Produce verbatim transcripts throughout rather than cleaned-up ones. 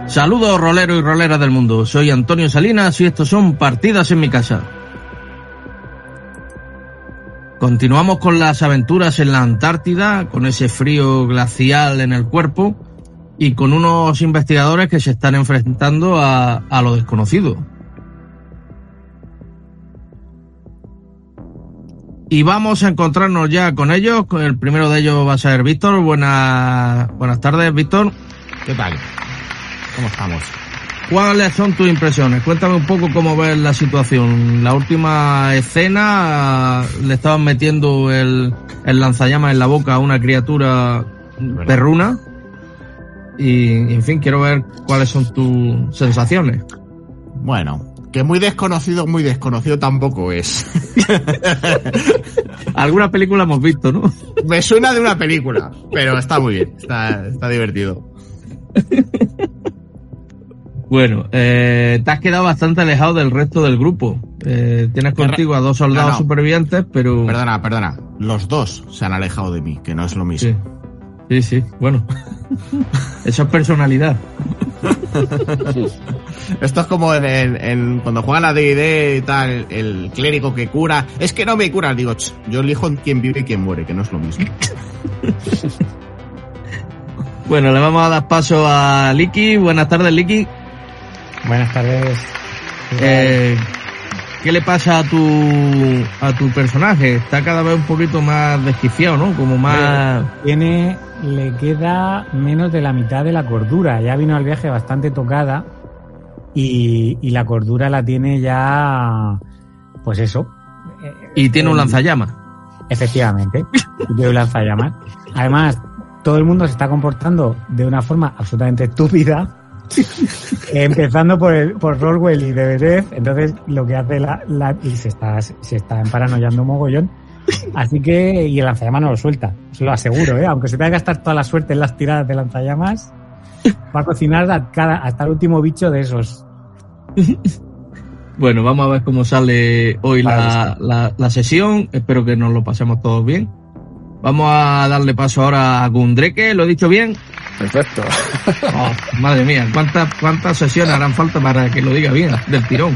Saludos roleros y roleras del mundo, soy Antonio Salinas y estos son Partidas en mi casa. Continuamos con las aventuras en la Antártida, con ese frío glacial en el cuerpo y con unos investigadores que se están enfrentando a, a lo desconocido. Y vamos a encontrarnos ya con ellos. El primero de ellos va a ser Víctor. Buenas, buenas tardes, Víctor. ¿Qué tal? ¿Cómo estamos? ¿Cuáles son tus impresiones? Cuéntame un poco cómo ves la situación. La última escena le estaban metiendo el, el lanzallamas en la boca a una criatura bueno. perruna. Y, en fin, quiero ver cuáles son tus sensaciones. Bueno, que muy desconocido, muy desconocido tampoco es. Alguna película hemos visto, ¿no? Me suena de una película, pero está muy bien, está, está divertido. Bueno, eh, te has quedado bastante alejado del resto del grupo. Eh, tienes contigo a dos soldados no, no. supervivientes, pero... Perdona, perdona. Los dos se han alejado de mí, que no es lo mismo. Sí, sí, sí. Bueno. Eso es personalidad. Esto es como en, en, en cuando juegan a D and D y tal, el clérigo que cura. Es que no me cura. Digo, ch, yo elijo quién vive y quién muere, que no es lo mismo. Bueno, le vamos a dar paso a Liki. Buenas tardes, Liki. Buenas tardes. Eh, ¿Qué le pasa a tu a tu personaje? Está cada vez un poquito más desquiciado, ¿no? Como más... Tiene, le queda menos de la mitad de la cordura. Ya vino al viaje bastante tocada y, y la cordura la tiene ya, pues eso. Y tiene un lanzallamas. Efectivamente, tiene un lanzallamas. Además, todo el mundo se está comportando de una forma absolutamente estúpida. Empezando por el, por Roswell y Deberev, entonces lo que hace la, la y se está se está paranoiando mogollón, así que y el lanzallamas no lo suelta, os lo aseguro, eh, aunque se tenga que gastar toda la suerte en las tiradas de lanzallamas, va a cocinar a cada, hasta el último bicho de esos. Bueno, vamos a ver cómo sale hoy la, la, la sesión, espero que nos lo pasemos todos bien. Vamos a darle paso ahora a Gundreke, ¿lo he dicho bien? Perfecto. Oh, madre mía, ¿cuántas, cuántas sesiones harán falta para que lo diga bien, del tirón?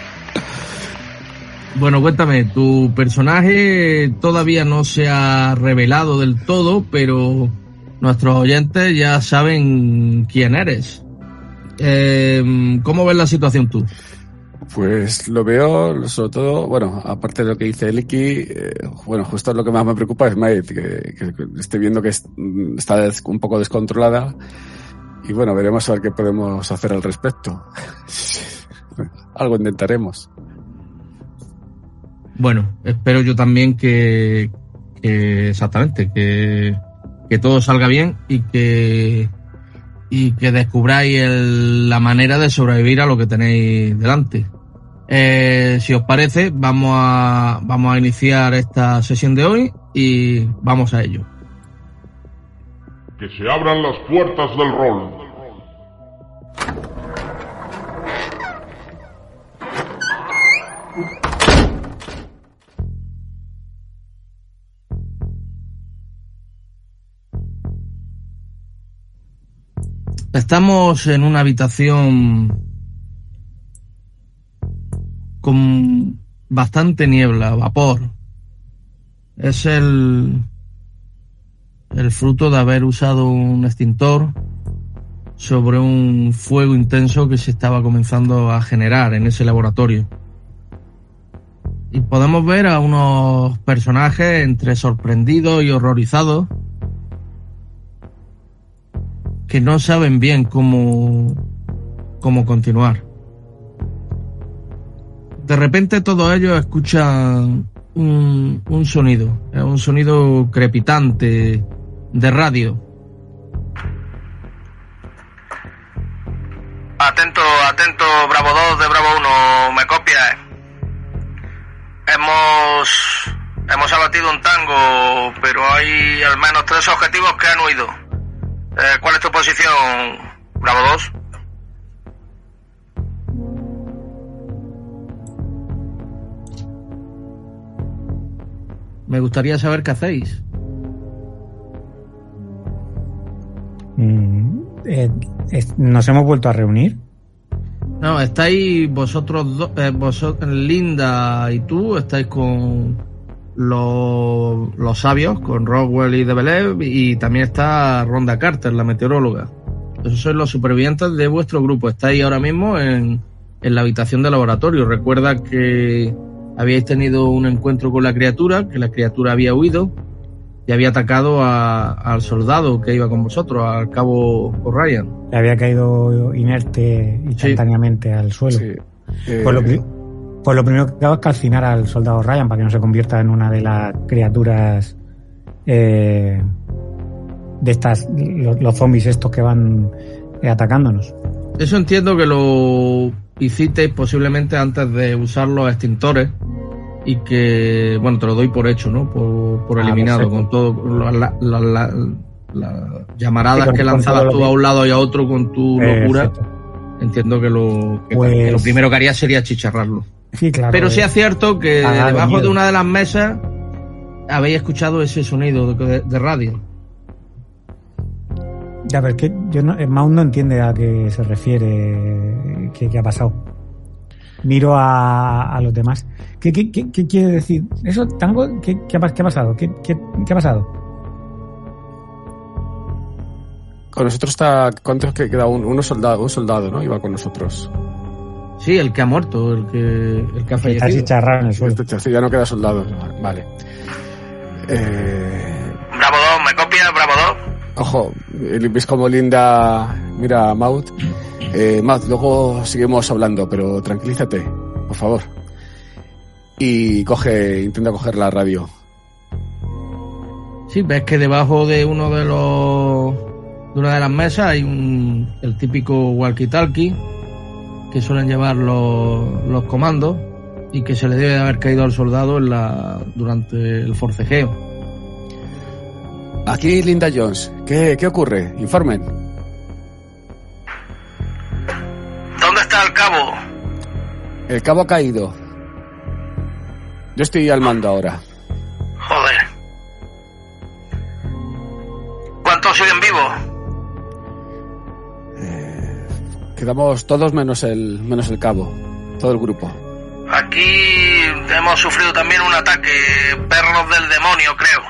Bueno, cuéntame, tu personaje todavía no se ha revelado del todo, pero nuestros oyentes ya saben quién eres. Eh, ¿Cómo ves la situación tú? Pues lo veo, sobre todo, bueno, aparte de lo que dice Liki, eh, bueno, justo lo que más me preocupa es Maid, que, que, que estoy viendo que es, está des, un poco descontrolada y bueno, veremos a ver qué podemos hacer al respecto. Algo intentaremos. Bueno, espero yo también que, que exactamente, que, que todo salga bien y que, y que descubráis el, la manera de sobrevivir a lo que tenéis delante. Eh, si os parece, vamos a, vamos a iniciar esta sesión de hoy y vamos a ello. Que se abran las puertas del rol. Estamos en una habitación con bastante niebla, vapor. Es el, el fruto de haber usado un extintor sobre un fuego intenso que se estaba comenzando a generar en ese laboratorio. Y podemos ver a unos personajes entre sorprendidos y horrorizados que no saben bien cómo, cómo continuar. De repente todos ellos escuchan un, un sonido, un sonido crepitante de radio. Atento, atento, Bravo dos de Bravo uno, me copia. Hemos, hemos abatido un tango, pero hay al menos tres objetivos que han huido. Eh, ¿Cuál es tu posición, Bravo dos? Me gustaría saber qué hacéis. Mm, Eh, es- ¿Nos hemos vuelto a reunir? No, estáis vosotros dos, eh, vosotros, Linda y tú, estáis con los, los sabios, con Rockwell y Debelev, y también está Rhonda Carter, la meteoróloga. Esos son los supervivientes de vuestro grupo. Estáis ahora mismo en, en la habitación de laboratorio. Recuerda que habíais tenido un encuentro con la criatura, que la criatura había huido y había atacado a- al soldado que iba con vosotros, al cabo O'Ryan. Le había caído inerte instantáneamente al suelo. Sí. Eh, Pues, lo, pri- pues lo primero que hago es calcinar al soldado Ryan para que no se convierta en una de las criaturas eh, de estas, los, los zombies estos que van eh, atacándonos. Eso entiendo que lo hicisteis posiblemente antes de usar los extintores y que, bueno, te lo doy por hecho, ¿no? Por, por Ah, eliminado, perfecto. con todo, la- la- la- la- las llamaradas Sí, con- que con lanzabas todo lo tú que- a un lado y a otro con tu locura. Perfecto. Entiendo que lo, que, Pues- que lo primero que haría sería chicharrarlo. Sí, claro. Pero sí eh, es cierto que Ah, de debajo miedo. de una de las mesas habéis escuchado ese sonido de, de radio. Ya, pero es que yo no, eh, Mount no entiende a qué se refiere, qué, qué ha pasado. Miro a, a los demás. ¿Qué, qué, qué, qué quiere decir? ¿Eso, Tango? ¿Qué, qué, ha, pas- qué ha pasado? ¿Qué, qué, qué ha pasado? Con nosotros está... ¿Cuántos que queda? Un, uno soldado, un soldado, ¿no? Iba con nosotros. Sí, el que ha muerto, el que, el que ha Está fallecido. chicharrado en el suelo. Este chasis ya no queda soldado. Vale. Eh, Bravo dos, ¿me copias? Bravo dos. ojo, eh, ves como Linda mira a Maud. Eh, Maud, luego seguimos hablando, pero tranquilízate, por favor. Y coge, intenta coger la radio. Sí, ves que debajo de uno de los de una de las mesas hay un el típico walkie-talkie que suelen llevar los, los comandos y que se le debe de haber caído al soldado en la durante el forcejeo. Aquí Linda Jones. ¿Qué, qué ocurre? Informen. ¿Dónde está el cabo? El cabo ha caído. Yo estoy al mando ahora. Joder. ¿Cuántos siguen vivos? Quedamos todos menos el menos el cabo. Todo el grupo. Aquí hemos sufrido también un ataque, perros del demonio, creo.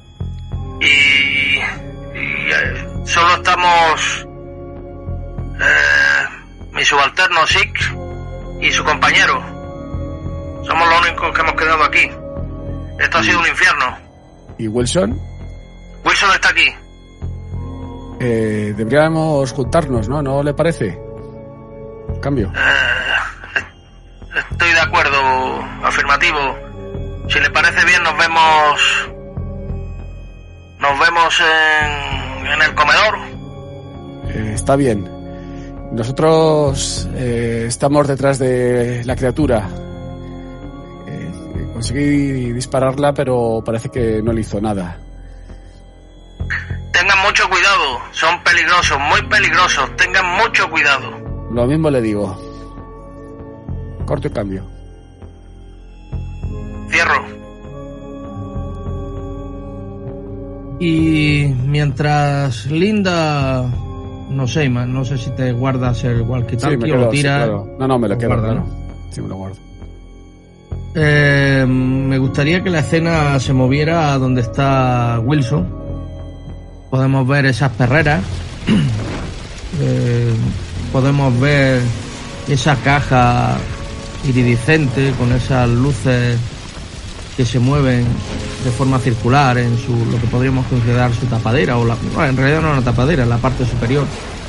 Y, y, eh, solo estamos eh, mi subalterno Six y su compañero. Somos los únicos que hemos quedado aquí. Esto ha sido un infierno. ¿Y Wilson? Wilson está aquí. Eh, deberíamos juntarnos, ¿no? ¿No le parece? Cambio. Eh, estoy de acuerdo, afirmativo. Si le parece bien, nos vemos. Nos vemos en, en el comedor. Eh, está bien. Nosotros eh, estamos detrás de la criatura. Eh, conseguí dispararla, pero parece que no le hizo nada. Tengan mucho cuidado, son peligrosos, muy peligrosos. Tengan mucho cuidado. Lo mismo le digo. Corto y cambio. Cierro. Y mientras Linda, no sé, man, no sé si te guardas el walkie-talkie me o quedo, lo sí, tiras. claro. No, no, me lo lo quedo, guardas, claro. ¿no? Sí, me lo guardo. Eh, me gustaría que la escena se moviera a donde está Wilson. Podemos ver esas perreras. Eh, podemos ver esa caja iridiscente con esas luces que se mueven de forma circular en su lo que podríamos considerar su tapadera o la, bueno, en realidad no es una tapadera, en la parte superior.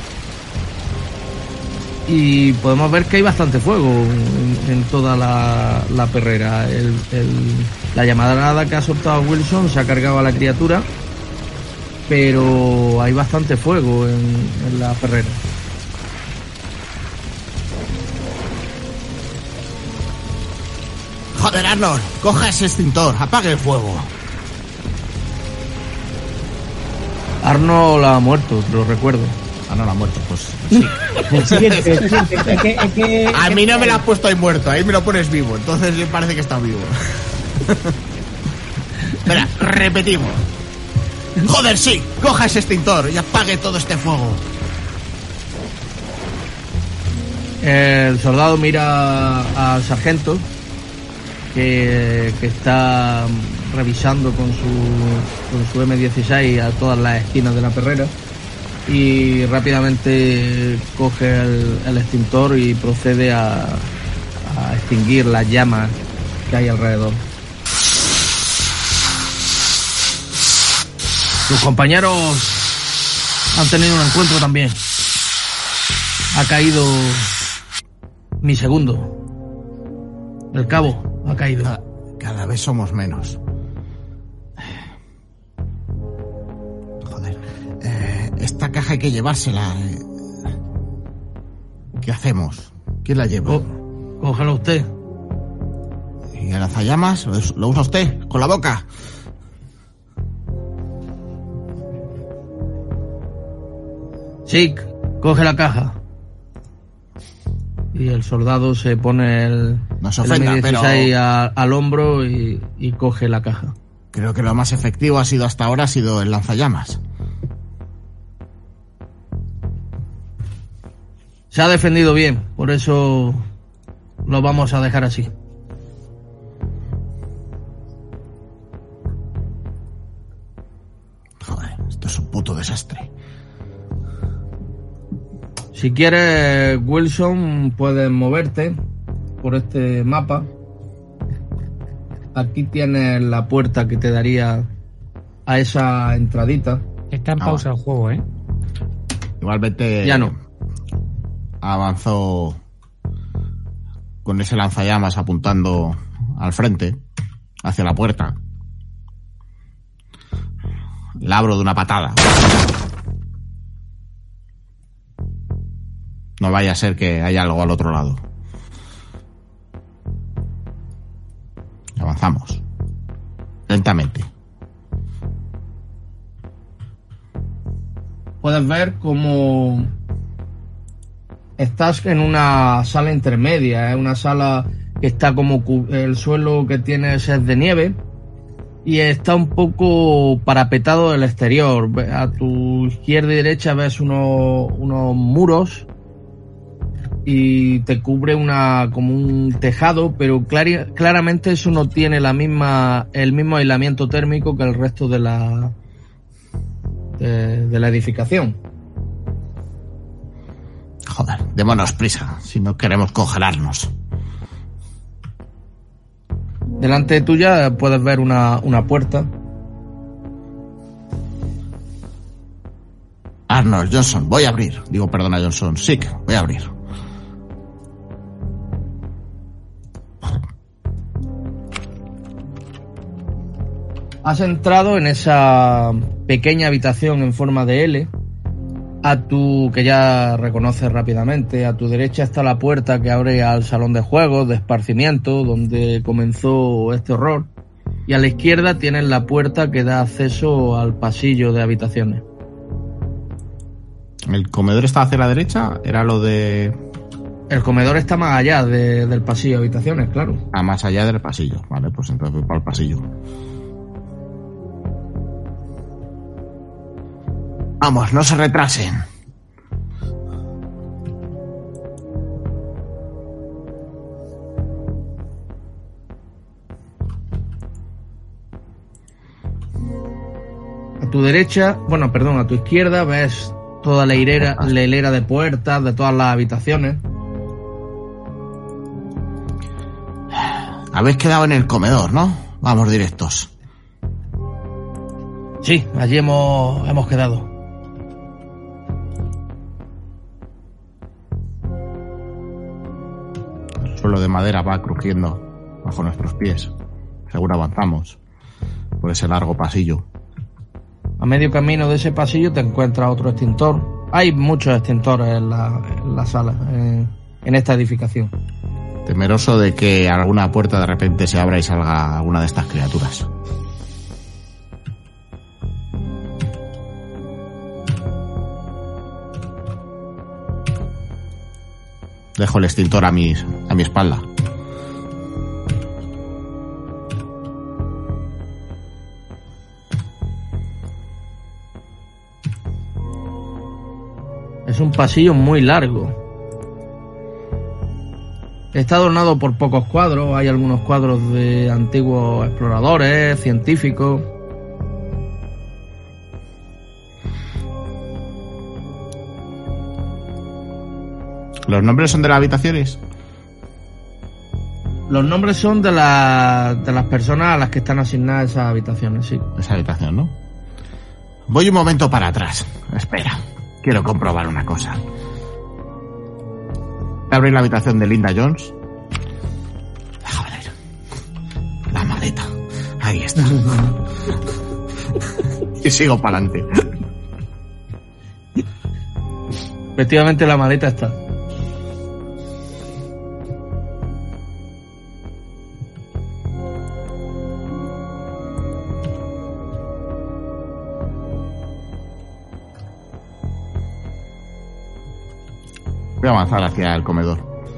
Y podemos ver que hay bastante fuego en, en toda la, la perrera. El, el, la llamarada que ha soltado Wilson se ha cargado a la criatura, pero hay bastante fuego en, en la perrera. Joder, Arnold, coja ese extintor, apague el fuego. Arnold ha muerto, te lo recuerdo. Arnold ha muerto, pues sí. El siguiente, el siguiente, es que- es que- A mí no me lo has puesto ahí muerto, ahí me lo pones vivo, entonces me parece que está vivo. Espera, repetimos. Joder, sí, coja ese extintor y apague todo este fuego. El soldado mira al sargento que, que está revisando con su, con su eme dieciséis a todas las esquinas de la perrera y rápidamente coge el, el extintor y procede a, a extinguir las llamas que hay alrededor. Sus compañeros han tenido un encuentro también. Ha caído mi segundo. El cabo ha caído. Cada, cada vez somos menos. Joder. Eh, esta caja hay que llevársela. ¿Qué hacemos? ¿Quién la lleva? Oh, cógelo usted. ¿Y el lanzallamas? ¿Lo, ¿Lo usa usted? ¿Con la boca? Sí, coge la caja. Y el soldado se pone el, no se ofenda, el eme dieciséis pero... a, al hombro y, y coge la caja. Creo que lo más efectivo ha sido hasta ahora ha sido el lanzallamas. Se ha defendido bien, por eso lo vamos a dejar así. Joder, esto es un puto desastre. Si quieres, Wilson, puedes moverte por este mapa. Aquí tienes la puerta que te daría a esa entradita. Está en pausa ah. el juego, ¿eh? Igualmente... Ya no. Avanzó con ese lanzallamas apuntando al frente, hacia la puerta. La abro de una patada. No vaya a ser que haya algo al otro lado. Avanzamos. Lentamente. Puedes ver cómo estás en una sala intermedia. Es una sala que está como el suelo que tiene es de nieve y está un poco parapetado del exterior. A tu izquierda y derecha ves unos, unos muros y te cubre una como un tejado, pero clar- claramente eso no tiene la misma el mismo aislamiento térmico que el resto de la de, de la edificación. Joder, démonos prisa si no queremos congelarnos. Delante tuya puedes ver una, una puerta. Arnold, Johnson, voy a abrir. Digo, perdona, Johnson. Sick, voy a abrir. Has entrado en esa pequeña habitación en forma de L, a tu que ya reconoces rápidamente. A tu derecha está la puerta que abre al salón de juegos, de esparcimiento, donde comenzó este horror. Y a la izquierda tienes la puerta que da acceso al pasillo de habitaciones. ¿El comedor está hacia la derecha? ¿Era lo de...? El comedor está más allá de, del pasillo de habitaciones, claro. Ah, más allá del pasillo. Vale, pues entonces voy para el pasillo. Vamos, no se retrasen. A tu derecha, bueno, perdón, a tu izquierda ves toda la hilera, la hilera de puertas de todas las habitaciones. Habéis quedado en el comedor, ¿no? Vamos directos. Sí, allí hemos, hemos quedado. El suelo de madera va crujiendo bajo nuestros pies. Seguro avanzamos por ese largo pasillo. A medio camino de ese pasillo te encuentras otro extintor. Hay muchos extintores en la, en la sala, en, en esta edificación. Temeroso de que alguna puerta de repente se abra y salga alguna de estas criaturas. Dejo el extintor a mi, a mi espalda. Es un pasillo muy largo. Está adornado por pocos cuadros, hay algunos cuadros de antiguos exploradores, científicos. ¿Los nombres son de las habitaciones? Los nombres son de, la, de las personas a las que están asignadas esas habitaciones, sí. Esa habitación, ¿no? Voy un momento para atrás. Espera, quiero comprobar una cosa. Voy a abrir la habitación de Linda Jones. Déjame ver. La maleta. Ahí está. Y sigo para adelante. Efectivamente la maleta está. Voy a avanzar hacia el comedor.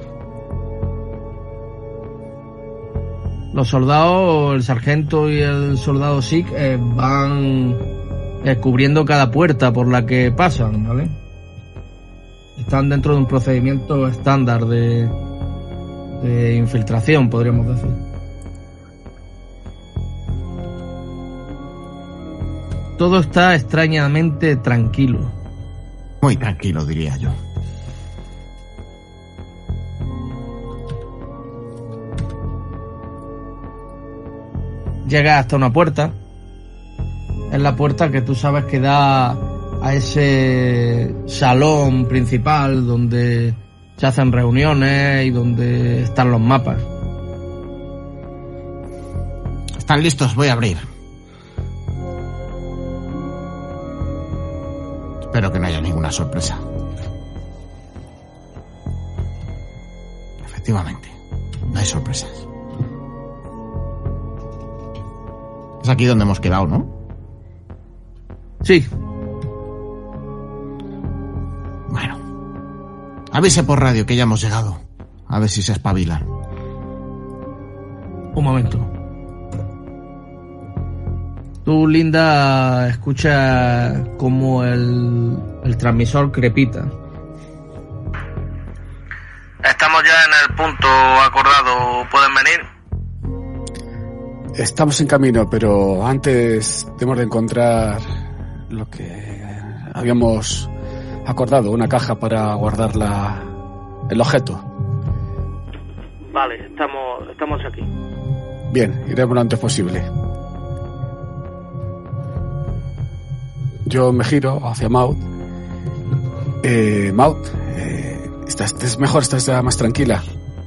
Los soldados, el sargento y el soldado Sikh eh, van eh, cubriendo cada puerta por la que pasan, ¿vale? Están dentro de un procedimiento estándar de, de infiltración, podríamos decir. Todo está extrañamente tranquilo. Muy tranquilo, diría yo. Llega hasta una puerta. Es la puerta que tú sabes que da a ese salón principal donde se hacen reuniones y donde están los mapas. Están listos, voy a abrir. Espero que no haya ninguna sorpresa. Efectivamente, no hay sorpresas. Es aquí donde hemos quedado, ¿no? Sí. Bueno. Avise por radio que ya hemos llegado. A ver si se espabilan. Un momento. Tú, Linda, escuchas cómo el, el transmisor crepita. Estamos ya en el punto acordado. ¿Pueden venir? Estamos en camino, pero antes tenemos de encontrar lo que habíamos acordado, una caja para guardar la, el objeto. Vale, estamos, estamos aquí. Bien, iremos lo antes posible. Yo me giro hacia Maud. Eh, Maud, eh, estás, estás mejor, estás ya más tranquila.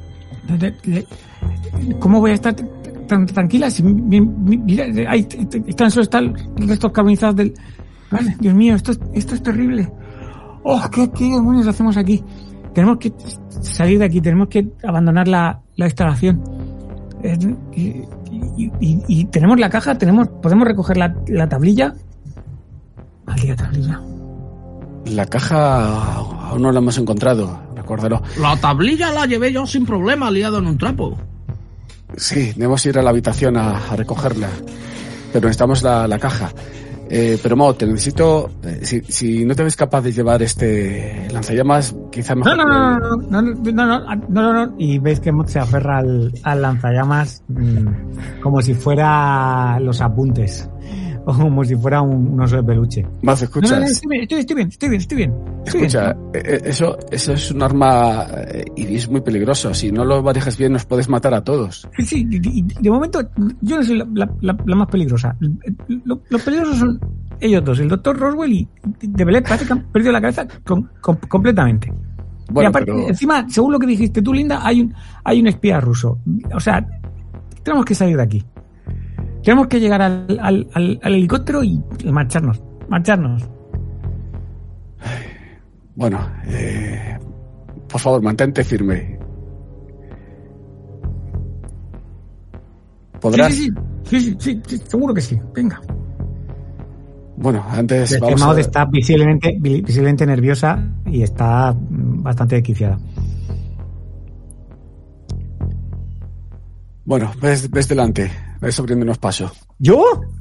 ¿Cómo voy a estar tan tranquila? Si, mira, ahí tan solo están los restos carbonizados del... Vale, Dios mío, esto, esto es terrible. Oh, ¿qué, qué demonios hacemos aquí? Tenemos que salir de aquí, tenemos que abandonar la, la instalación. Eh, y, y, y, y tenemos la caja, tenemos, podemos recoger la, la tablilla. Maldita tablilla. La caja aún no la hemos encontrado, recuérdalo. La tablilla la llevé yo sin problema, liado en un trapo. Sí, debemos ir a la habitación a, a recogerla, pero necesitamos la, la caja. Eh, pero Maud, te necesito... Eh, si, si no te ves capaz de llevar este lanzallamas, quizá mejor... No, no, no, no, no, no, no, no, no, no. Y veis que Maud se aferra al, al lanzallamas mmm, como si fuera los apuntes. O como si fuera un, un oso de peluche. Maud, escuchas... No, no, no, estoy bien, estoy, estoy bien, estoy bien, estoy bien. Estoy Escucha, bien. eh, eso, eso es un arma eh, y es muy peligroso. Si no lo manejas bien, nos puedes matar a todos. Sí, sí, y, y de momento yo no soy la, la, la, la más peligrosa. Lo, los peligrosos son ellos dos, el doctor Roswell y de Belén. Parece que han perdido la cabeza con, con, completamente. Bueno, y aparte, pero... encima, según lo que dijiste tú, Linda, hay un, hay un espía ruso. O sea, tenemos que salir de aquí. Tenemos que llegar al, al, al, al helicóptero y marcharnos. Marcharnos. Bueno, eh, por favor, mantente firme. ¿Podrás? Sí, sí, sí, sí, sí, sí, seguro que sí. Venga. Bueno, antes El vamos Maud a... está visiblemente, visiblemente nerviosa y está bastante desquiciada. Bueno, ves, ves delante, ves abriéndonos paso. ¿Yo?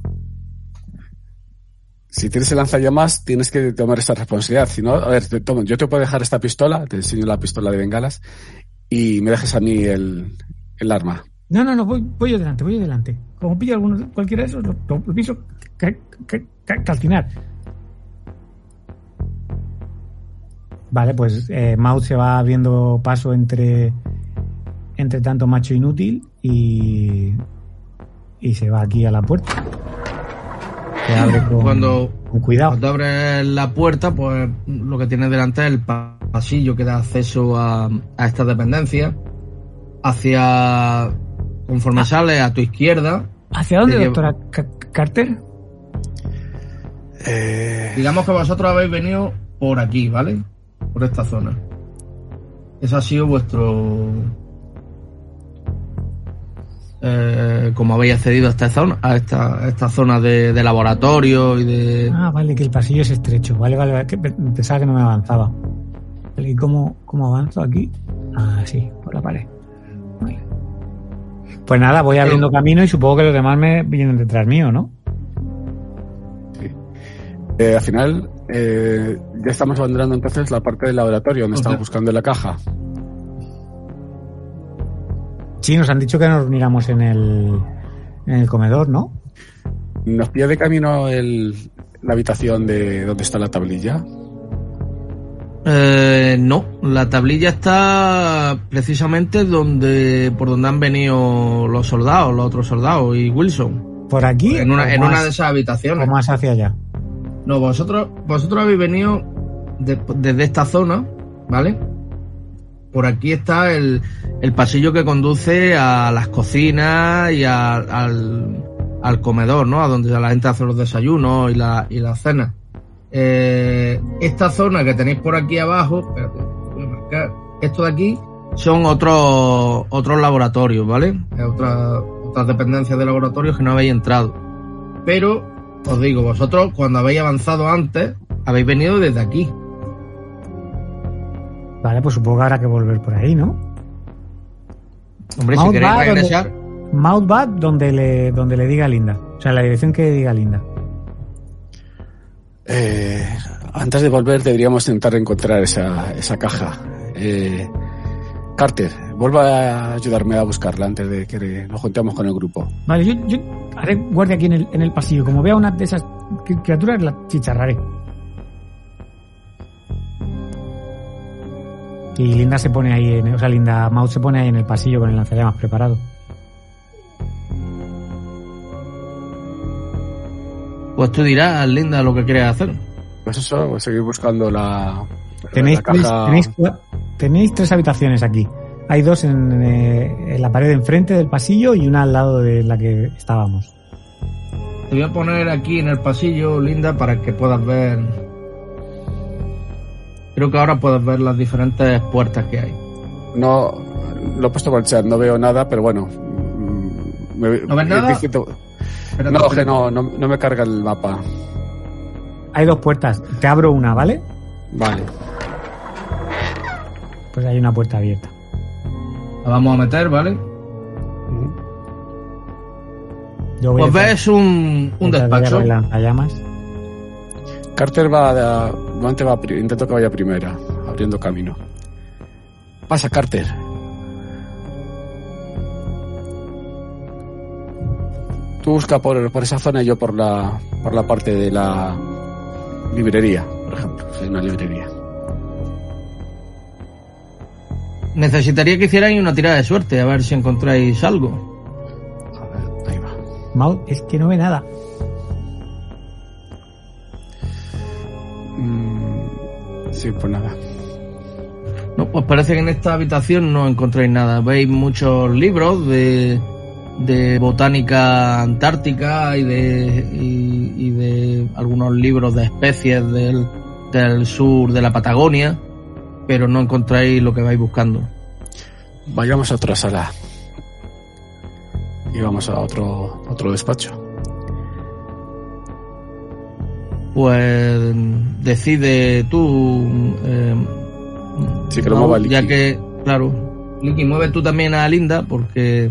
Si tienes el lanzallamas, tienes que tomar esta responsabilidad. Si no, a ver, te tomo, yo te puedo dejar esta pistola, te enseño la pistola de bengalas, y me dejes a mí el, el arma. No, no, no, voy, voy yo delante, voy yo delante. Como pillo alguno, cualquiera de esos, lo, lo, lo pienso ca- ca- ca- calcinar. Vale, pues eh, Maud se va abriendo paso entre entre tanto macho inútil y y se va aquí a la puerta. Se abre con, Cuando, con cuidado. cuando abres la puerta, pues lo que tienes delante es el pasillo que da acceso a, a esta dependencia. Hacia, conforme Ah. sales a tu izquierda, ¿Hacia dónde, te lleva- doctora Ca- Carter? Eh, digamos que vosotros habéis venido por aquí, ¿vale? Por esta zona. Ese ha sido vuestro... Eh, como habéis accedido a esta zona, a esta, a esta zona de, de laboratorio y de... Ah, vale, que el pasillo es estrecho. Vale, vale, vale, que pe- pensaba que no me avanzaba. Vale, ¿y cómo, cómo avanzo aquí? Ah, sí, por la pared. Vale. Pues nada, voy abriendo camino y supongo que los demás me vienen detrás mío, ¿no? eh, al final, eh, ya estamos abandonando entonces la parte del laboratorio donde Ok. estamos buscando la caja. Sí, nos han dicho que nos reuniéramos en el, en el comedor, ¿no? ¿Nos pilla de camino el, la habitación de donde está la tablilla? Eh, no, la tablilla está precisamente donde por donde han venido los soldados, los otros soldados y Wilson. ¿Por aquí? En una, o en más- una de esas habitaciones. o más hacia allá. No, vosotros, vosotros habéis venido de- desde esta zona, ¿vale? Por aquí está el, el pasillo que conduce a las cocinas y a- al, al comedor, ¿no? A donde la gente hace los desayunos y la, y las cenas. Eh, esta zona que tenéis por aquí abajo, espérate, voy a marcar, esto de aquí son otros otros laboratorios, ¿vale? Es otra- otras dependencias de laboratorios que no habéis entrado. Pero, os digo, vosotros cuando habéis avanzado antes, habéis venido desde aquí. Vale, pues supongo que habrá que volver por ahí, ¿no? Hombre, si Mount queréis va donde- regresar, Mount va donde le, donde le diga Linda. O sea, la dirección que diga Linda. Eh, antes de volver deberíamos intentar encontrar esa, esa caja. Eh, Carter, vuelva a ayudarme a buscarla antes de que nos juntemos con el grupo. Vale, yo, yo haré guardia aquí en el, en el pasillo. Como vea una de esas cri- criaturas, la chicharraré. Y Linda se pone ahí, en, o sea, Linda Maud se pone ahí en el pasillo con el lanzallamas preparado. pues tú dirás, Linda, lo que quieres hacer. Pues eso, pues seguir buscando la, Tenéis, la tres, caja. tenéis, cua- tenéis tres habitaciones aquí. Hay dos en, eh, en la pared de enfrente del pasillo y una al lado de la que estábamos. Te voy a poner aquí en el pasillo, Linda, para que puedas ver. Creo que ahora puedes ver las diferentes puertas que hay. No, lo he puesto por el chat, no veo nada, pero bueno. mm, Me, ¿No ves es nada? distinto. Espérate, No, espérate. que no, no, no me carga el mapa. Hay dos puertas. Te abro una, ¿vale? Vale. Pues hay una puerta abierta. La vamos a meter, ¿vale? Yo voy Pues detrás- ves un, un detrás de ella despacho. con el lanzallamas. Carter va a, normalmente va a pri- intento que vaya primera, abriendo camino. Pasa, Carter. Tú busca por, por esa zona y yo por la por la parte de la librería, por ejemplo. Si hay una librería. Necesitaría que hicierais una tirada de suerte, a ver si encontráis algo. A ver, ahí va. Maud, es que no ve nada. Mm, sí, pues nada. No, pues parece que en esta habitación no encontráis nada. Veis muchos libros de, de botánica antártica y de, y, y de algunos libros de especies del, del sur de la Patagonia, pero no encontráis lo que vais buscando. Vayamos a otra sala. Y vamos a otro otro despacho. Pues decide tú. Eh, Sí, que lo Mau, mueva Licky. ya que, claro, Licky, mueve tú también a Linda porque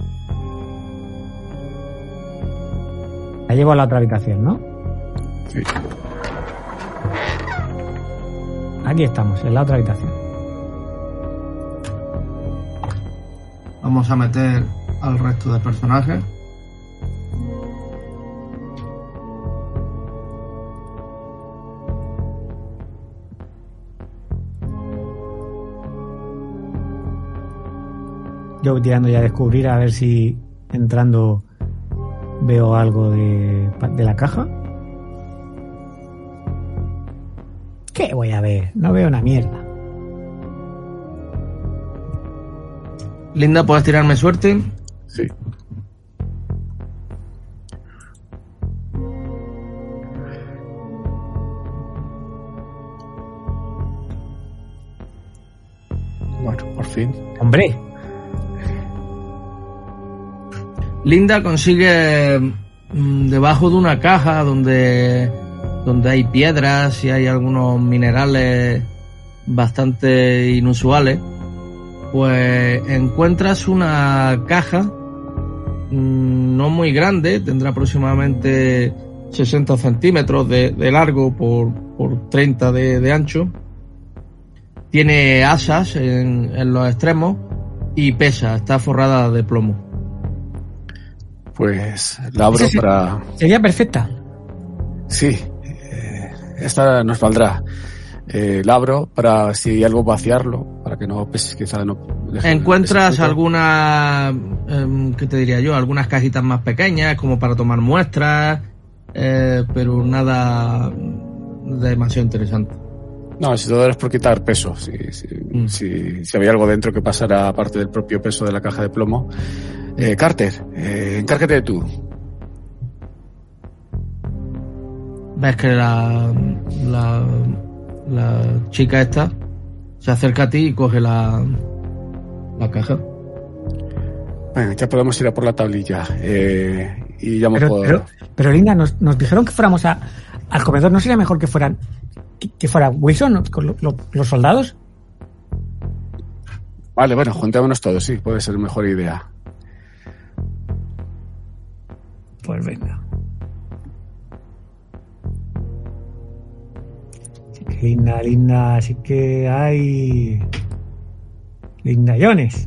La llevo a la otra habitación, ¿no? Sí. Aquí estamos, en la otra habitación. Vamos a meter al resto de personajes. Yo voy tirando ya a descubrir a ver si entrando veo algo de, de la caja. ¿Qué voy a ver? No veo una mierda. Linda, ¿puedes tirarme suerte? Sí. Bueno, por fin. ¡Hombre! Linda consigue mmm, debajo de una caja donde, donde hay piedras y hay algunos minerales bastante inusuales, pues encuentras una caja mmm, no muy grande, tendrá aproximadamente sesenta centímetros de, de largo por, por treinta de, de ancho, tiene asas en, en los extremos y pesa, está forrada de plomo. Pues la abro Sí, para... Sería perfecta. Sí, eh, esta nos valdrá. Eh, la abro para si hay algo vaciarlo, para que no pese, quizá no... Encuentras algunas, eh, ¿qué te diría yo? Algunas cajitas más pequeñas, como para tomar muestras, eh, pero nada demasiado interesante. No, si todo es por quitar peso. Si, si, Mm. si, si había algo dentro que pasara aparte del propio peso de la caja de plomo. Eh, Carter, eh, encárgate de tú. Ves que la, la, la chica esta se acerca a ti y coge la, la caja. Bueno, ya podemos ir a por la tablilla. Eh, y ya me Pero, puedo... pero, pero Linda, nos, nos dijeron que fuéramos a, al comedor. ¿No sería mejor que fueran que, que fuera Wilson ¿no? con lo, lo, los soldados? Vale, bueno, juntémonos todos, sí, puede ser mejor idea. Pues venga. Sí que linda, linda, así que hay lindallones.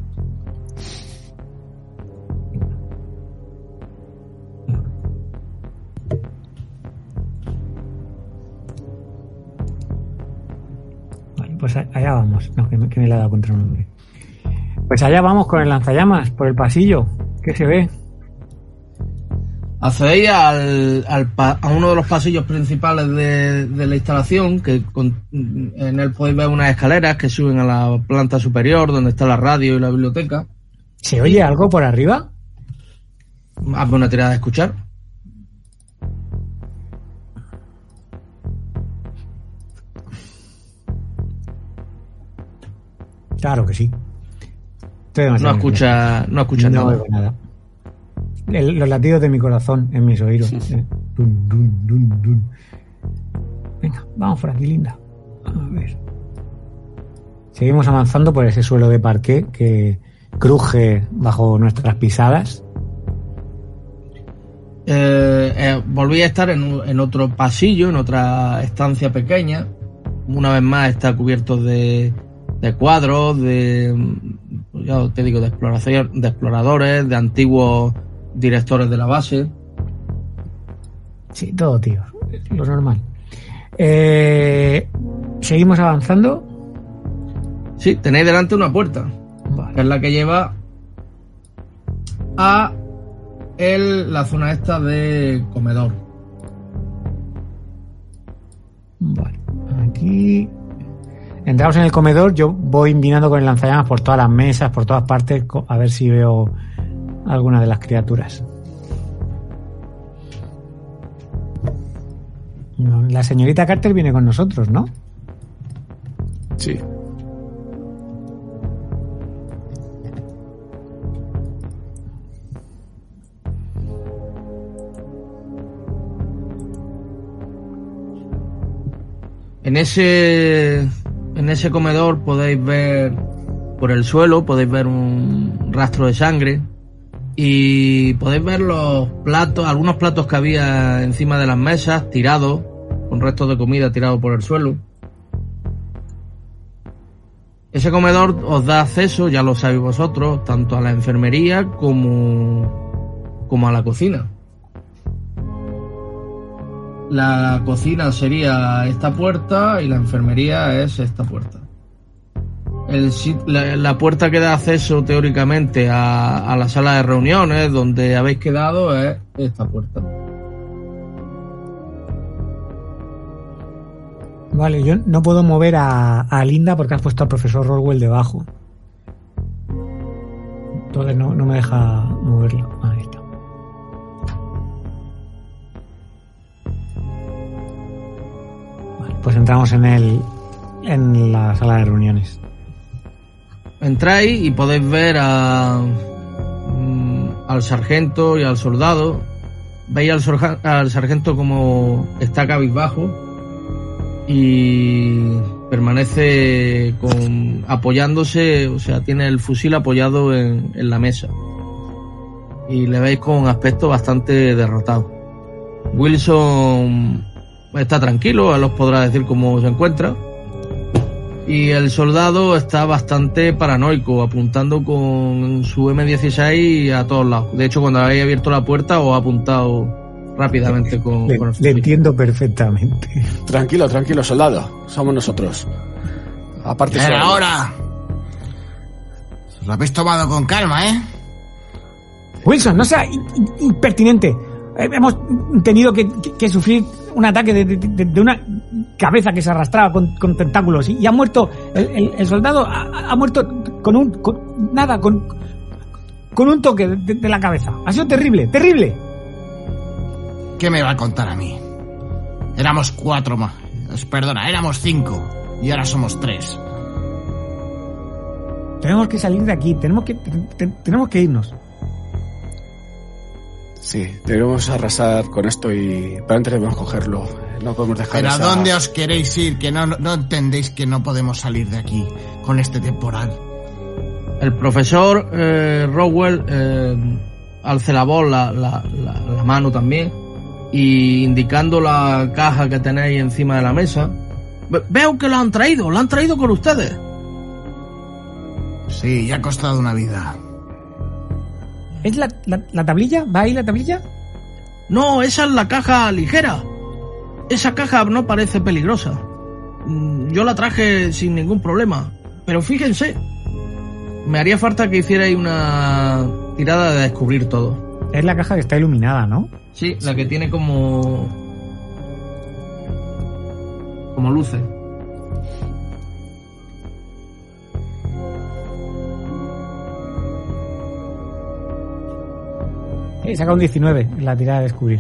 Vale, pues allá vamos. No, que me, que me le ha dado contra un hombre. Pues allá vamos con el lanzallamas por el pasillo. ¿Qué se ve? Accedéis al, al pa- a uno de los pasillos principales de, de la instalación, que con, en él podéis ver unas escaleras que suben a la planta superior, donde está la radio y la biblioteca. ¿Se oye algo por arriba? Hazme una tirada de escuchar. Claro que sí. Estoy No demasiado escucha, no escucha no nada. oigo nada. El- los latidos de mi corazón en mis oídos. Eh, dun, dun, dun, dun. Venga, vamos por aquí, linda. A ver. Seguimos avanzando por ese suelo de parqué que cruje bajo nuestras pisadas. Eh, eh, volví a estar en, un- en otro pasillo, en otra estancia pequeña. Una vez más está cubierto de, de cuadros, de, ya te digo, de exploración, de exploradores, de antiguos directores de la base. Sí, todo, tío. Lo normal. Eh, Seguimos avanzando. Sí, tenéis delante una puerta, que Vale. es la que lleva a el, la zona esta de comedor. Vale. Aquí. Entramos en el comedor. Yo voy mirando con el lanzallamas por todas las mesas, por todas partes, co- a ver si veo alguna de las criaturas. No, la señorita Carter viene con nosotros, ¿no? Sí. En ese, en ese comedor podéis ver por el suelo, podéis ver un rastro de sangre y podéis ver los platos, algunos platos que había encima de las mesas, tirados, con restos de comida tirados por el suelo. Ese comedor os da acceso, ya lo sabéis vosotros, tanto a la enfermería como, como a la cocina. La cocina sería esta puerta y la enfermería es esta puerta. El, la, la puerta que da acceso teóricamente a, a la sala de reuniones donde habéis quedado es esta puerta. Vale, yo no puedo mover a, a Linda porque has puesto al profesor Roswell debajo. Entonces no, no me deja moverla. Ahí está. Vale, pues entramos en el en la sala de reuniones. Entráis y podéis ver a, mm, al sargento y al soldado. Veis al, sorja, al sargento como está cabizbajo y permanece con apoyándose, o sea, tiene el fusil apoyado en, en la mesa. Y le veis con aspecto bastante derrotado. Wilson está tranquilo, él os podrá decir cómo se encuentra. Y el soldado está bastante paranoico, apuntando con su eme dieciséis a todos lados. De hecho, cuando habéis abierto la puerta, os ha apuntado rápidamente con, le, con el le entiendo perfectamente. Tranquilo, tranquilo, soldado. Somos nosotros. Aparte, Pero soy... ahora... Os lo habéis tomado con calma, ¿eh? Wilson, no sea impertinente. Hemos tenido que, que, que sufrir un ataque de, de, de una cabeza que se arrastraba con, con tentáculos y, y ha muerto el, el, el soldado ha, ha muerto con un con, nada con con un toque de, de la cabeza. Ha sido terrible, terrible. ¿Qué me va a contar a mí? Éramos cuatro más. Perdona, éramos cinco y ahora somos tres. Tenemos que salir de aquí, tenemos que te, tenemos que irnos. Sí, debemos arrasar con esto y... Pero antes debemos cogerlo. No podemos dejar ¿Pero esa... a dónde os queréis ir? Que no, no entendéis que no podemos salir de aquí con este temporal. El profesor eh, Roswell eh, alza la voz, la, la, la, la mano también, y indicando la caja que tenéis encima de la mesa. Veo que la han traído, la han traído con ustedes. Sí, ya ha costado una vida. ¿Es la, la, la tablilla? ¿Va ahí la tablilla? No, esa es la caja ligera. Esa caja no parece peligrosa. Yo la traje sin ningún problema. Pero fíjense, me haría falta que hicierais una tirada de descubrir todo. Es la caja que está iluminada, ¿no? Sí, la que tiene como... como luces. He sacado un diecinueve en la tirada de descubrir.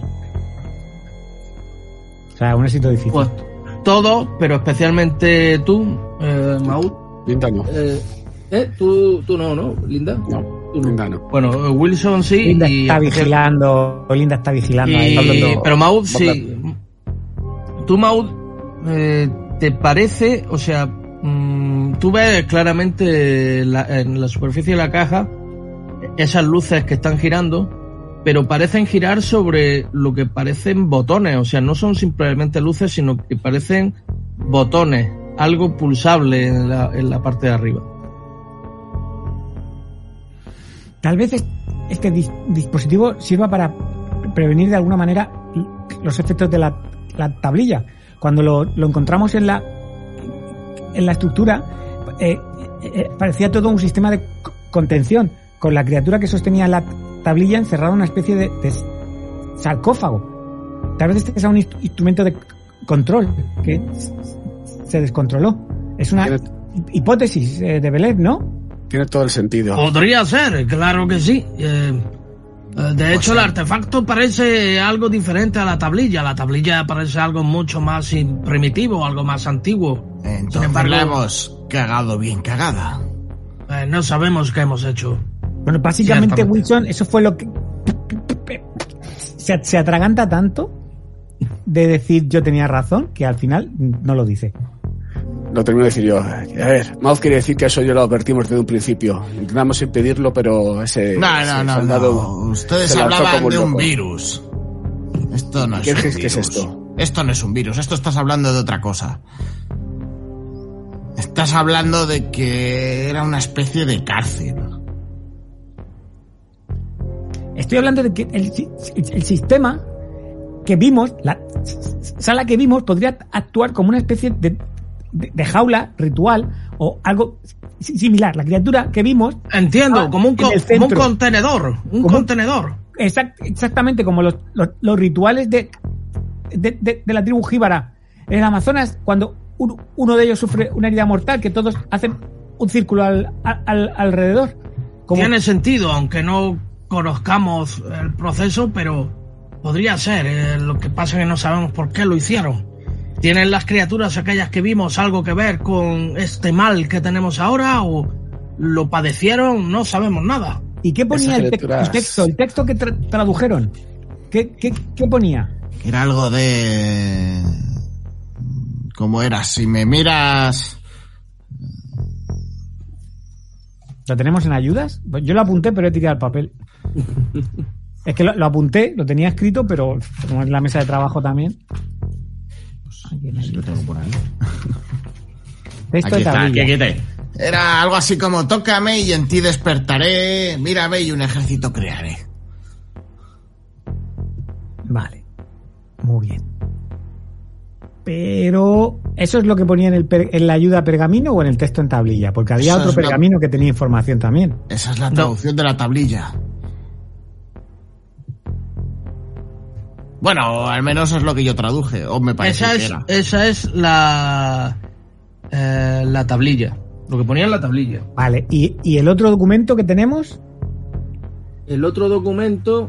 O sea, un éxito difícil. Pues todo, pero especialmente tú, eh, Maud. Linda no. Eh, ¿eh? ¿Tú, tú no, ¿no? ¿Linda? No, tú no. Linda no. Bueno, Wilson sí. Linda y está vigilando. Linda está vigilando. y- Ahí, hablando- Pero Maud sí. Tú, Maud, eh, ¿te parece? O sea, mmm, tú ves claramente la, en la superficie de la caja esas luces que están girando, pero parecen girar sobre lo que parecen botones. O sea, no son simplemente luces, sino que parecen botones, algo pulsable en la, en la parte de arriba. Tal vez es- este dis- dispositivo sirva para prevenir de alguna manera los efectos de la, la tablilla. Cuando lo, lo encontramos en la en la estructura, eh, eh, parecía todo un sistema de c- contención, con la criatura que sostenía la tablilla encerrada en una especie de, de sarcófago. Tal vez este sea un inst- instrumento de c- control que s- se descontroló. Es una Tiene- hipótesis eh, de Bellet, ¿no? Tiene todo el sentido. Podría ser, claro que sí. Eh, eh, de hecho, el artefacto parece algo diferente a la tablilla. La tablilla parece algo mucho más in- primitivo, algo más antiguo. Entonces Sin embargo- la hemos cagado bien cagada. Eh, no sabemos qué hemos hecho. Bueno, básicamente, Ciertamente. Wilson, eso fue lo que... Se, se atraganta tanto de decir yo tenía razón que al final no lo dice. Lo termino de decir yo. A ver, Maud quiere decir que eso yo lo advertimos desde un principio. Intentamos impedirlo, pero ese... No, ese no, no, soldado no. Ustedes se lanzó hablaban como de un loco. virus. Esto no es ¿Qué un es- virus. qué es esto? Esto no es un virus. Esto estás hablando de otra cosa. Estás hablando de que era una especie de cárcel. Estoy hablando de que el, el, el sistema que vimos, la sala que vimos, podría actuar como una especie de, de, de jaula ritual o algo similar. La criatura que vimos... Entiendo, como un, co como un contenedor. Un como, contenedor. Exact, exactamente como los, los, los rituales de, de, de, de la tribu jíbara. En el Amazonas, cuando uno, uno de ellos sufre una herida mortal, que todos hacen un círculo al, al, alrededor. Como... Tiene sentido, aunque no conozcamos el proceso, pero podría ser. Eh, lo que pasa es que no sabemos por qué lo hicieron. ¿Tienen las criaturas aquellas que vimos algo que ver con este mal que tenemos ahora o lo padecieron? No sabemos nada. ¿Y qué ponía el, te el texto? El texto que tra tradujeron. ¿Qué, qué, ¿Qué ponía? Era algo de... ¿Cómo era? Si me miras... ¿Lo tenemos en ayudas? Yo lo apunté, pero he tirado el papel. Es que lo, lo apunté, lo tenía escrito, pero como es la mesa de trabajo también. Aquí lo tengo por ahí. Texto aquí de está, aquí, aquí te. Era algo así como: tócame y en ti despertaré, mírame y un ejército crearé. Vale, muy bien. Pero, ¿eso es lo que ponía en, el en la ayuda pergamino o en el texto en tablilla? Porque había Esa otro es pergamino la... que tenía información también. Esa es la traducción no. de la tablilla. Bueno, al menos es lo que yo traduje, o me parece esa que es, era. Esa es la, eh, la tablilla, lo que ponía en la tablilla. Vale, ¿y, ¿y el otro documento que tenemos? El otro documento...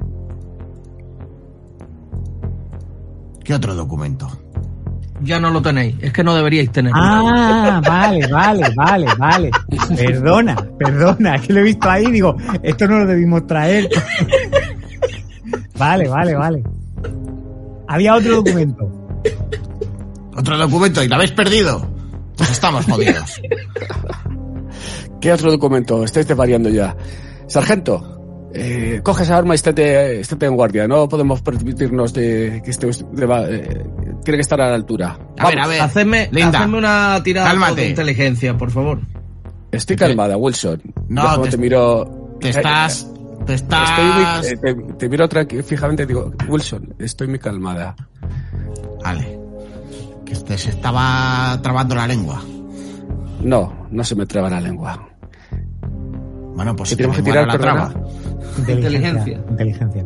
¿Qué otro documento? Ya no lo tenéis, es que no deberíais tenerlo. Ah, vale, vale, vale, vale. Perdona, perdona, es que lo he visto ahí y digo, esto no lo debimos traer. Vale, vale, vale. Había otro documento. ¿Otro documento? ¿Y lo habéis perdido? Pues estamos jodidos. ¿Qué otro documento? Estáis variando ya. Sargento, eh, coge esa arma y estate, estate en guardia. No podemos permitirnos de que esté... De, eh, tiene que estar a la altura. A Vamos, ver, a ver. Hacedme, hacedme una tirada Cálmate. de inteligencia, por favor. Estoy calmada, Wilson. No, te, te miro... Te estás... Te estás... Estoy muy, te, te miro fijamente y digo, Wilson, estoy muy calmada. Vale. Que este se estaba trabando la lengua. No, no se me traba la lengua. Bueno, pues si tenemos que tirar la traba. Inteligencia. Inteligencia.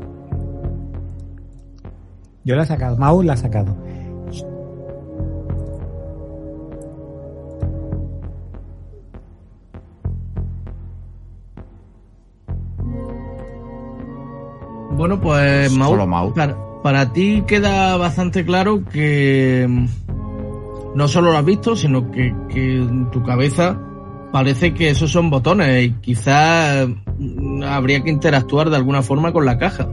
Yo la he sacado. Mau la ha sacado. Bueno, pues Mau, Solo Mau. Para, para ti queda bastante claro que no solo lo has visto, sino que, que en tu cabeza parece que esos son botones y quizás habría que interactuar de alguna forma con la caja.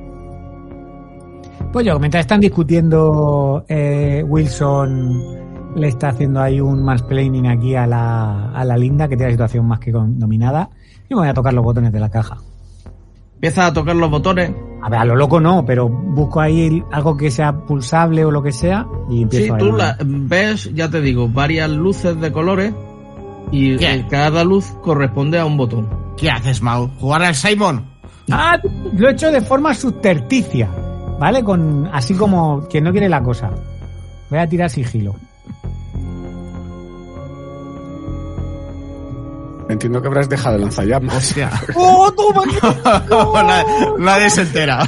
Pues yo, mientras están discutiendo, eh, Wilson le está haciendo ahí un mansplaining aquí a la, a la Linda, que tiene la situación más que dominada, y me voy a tocar los botones de la caja. Empiezas a tocar los botones. A ver, a lo loco no, pero busco ahí algo que sea pulsable o lo que sea y empiezo sí, a... Sí, tú la, ves, ya te digo, varias luces de colores y eh, cada luz corresponde a un botón. ¿Qué haces, Mau? ¿Jugar al Simon? Ah, lo he hecho de forma subterticia, ¿vale? Con así como quien no quiere la cosa. Voy a tirar sigilo. Entiendo que habrás dejado el lanzallamas. O sea... ¡Oh, toma! ¡Oh! nadie, nadie se entera.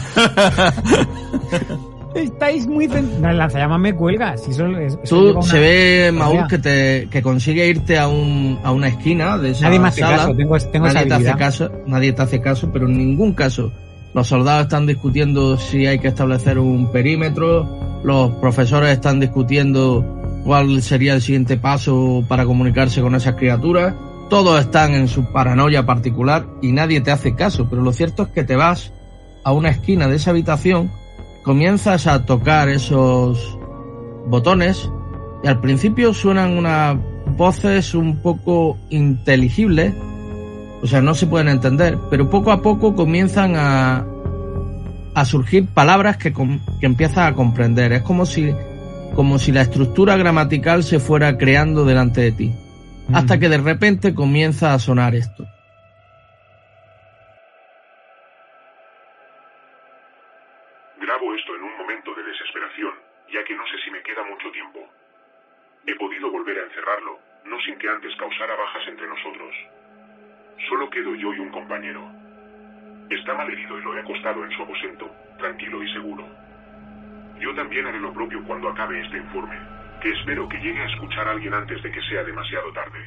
Estáis muy... No, el lanzallamas me cuelga. Si eso, eso Tú una... se ve, Maúl, que te que consigue irte a un a una esquina de esa Nadie me hace sala. caso. Tengo, tengo nadie esa te hace habilidad. caso. Nadie te hace caso, pero en ningún caso. Los soldados están discutiendo si hay que establecer un perímetro. Los profesores están discutiendo cuál sería el siguiente paso para comunicarse con esas criaturas. Todos están en su paranoia particular y nadie te hace caso, pero lo cierto es que te vas a una esquina de esa habitación, comienzas a tocar esos botones y al principio suenan unas voces un poco inteligibles, o sea, no se pueden entender, pero poco a poco comienzan a, a surgir palabras que, que empiezas a comprender. Es como si como si la estructura gramatical se fuera creando delante de ti, hasta que de repente comienza a sonar esto. Grabo esto en un momento de desesperación, ya que no sé si me queda mucho tiempo. He podido volver a encerrarlo, no sin que antes causara bajas entre nosotros. Solo quedo yo y un compañero. Está malherido y lo he acostado en su aposento, tranquilo y seguro. Yo también haré lo propio cuando acabe este informe, que espero que llegue a escuchar a alguien antes de que sea demasiado tarde.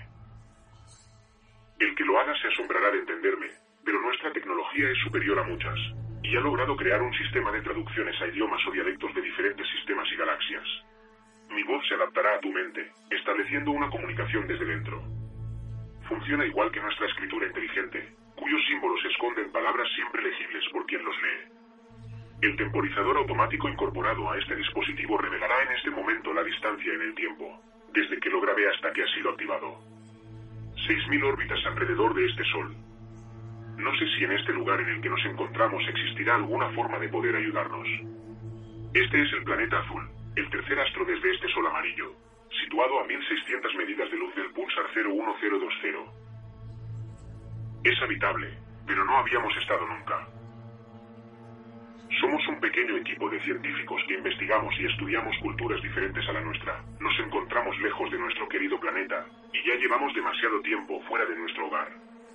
El que lo haga se asombrará de entenderme, pero nuestra tecnología es superior a muchas, y ha logrado crear un sistema de traducciones a idiomas o dialectos de diferentes sistemas y galaxias. Mi voz se adaptará a tu mente, estableciendo una comunicación desde dentro. Funciona igual que nuestra escritura inteligente, cuyos símbolos esconden palabras siempre legibles por quien los lee. El temporizador automático incorporado a este dispositivo revelará en este momento la distancia en el tiempo, desde que lo grabé hasta que ha sido activado. seis mil órbitas alrededor de este Sol. No sé si en este lugar en el que nos encontramos existirá alguna forma de poder ayudarnos. Este es el planeta azul, el tercer astro desde este Sol amarillo, situado a mil seiscientas medidas de luz del pulsar cero uno cero dos cero. Es habitable, pero no habíamos estado nunca. Somos un pequeño equipo de científicos que investigamos y estudiamos culturas diferentes a la nuestra. Nos encontramos lejos de nuestro querido planeta, y ya llevamos demasiado tiempo fuera de nuestro hogar.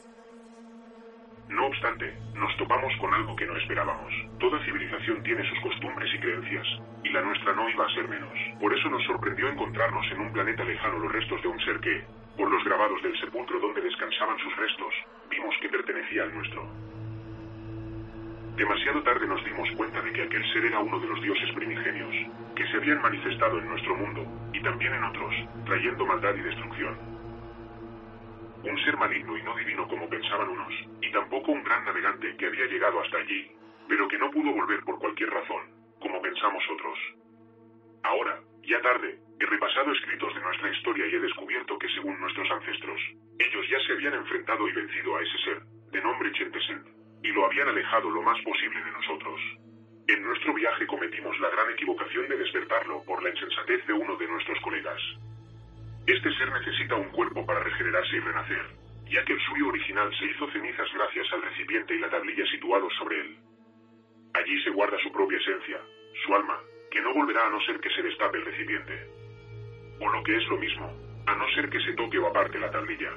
No obstante, nos topamos con algo que no esperábamos. Toda civilización tiene sus costumbres y creencias, y la nuestra no iba a ser menos. Por eso nos sorprendió encontrarnos en un planeta lejano los restos de un ser que, por los grabados del sepulcro donde descansaban sus restos, vimos que pertenecía al nuestro. Demasiado tarde nos dimos cuenta de que aquel ser era uno de los dioses primigenios, que se habían manifestado en nuestro mundo, y también en otros, trayendo maldad y destrucción. Un ser maligno y no divino como pensaban unos, y tampoco un gran navegante que había llegado hasta allí, pero que no pudo volver por cualquier razón, como pensamos otros. Ahora, ya tarde, he repasado escritos de nuestra historia y he descubierto que según nuestros ancestros, ellos ya se habían enfrentado y vencido a ese ser, de nombre Chentesent, y lo habían alejado lo más posible de nosotros. En nuestro viaje cometimos la gran equivocación de despertarlo por la insensatez de uno de nuestros colegas. Este ser necesita un cuerpo para regenerarse y renacer, ya que el suyo original se hizo cenizas gracias al recipiente y la tablilla situados sobre él. Allí se guarda su propia esencia, su alma, que no volverá a no ser que se destape el recipiente. O lo que es lo mismo, a no ser que se toque o aparte la tablilla.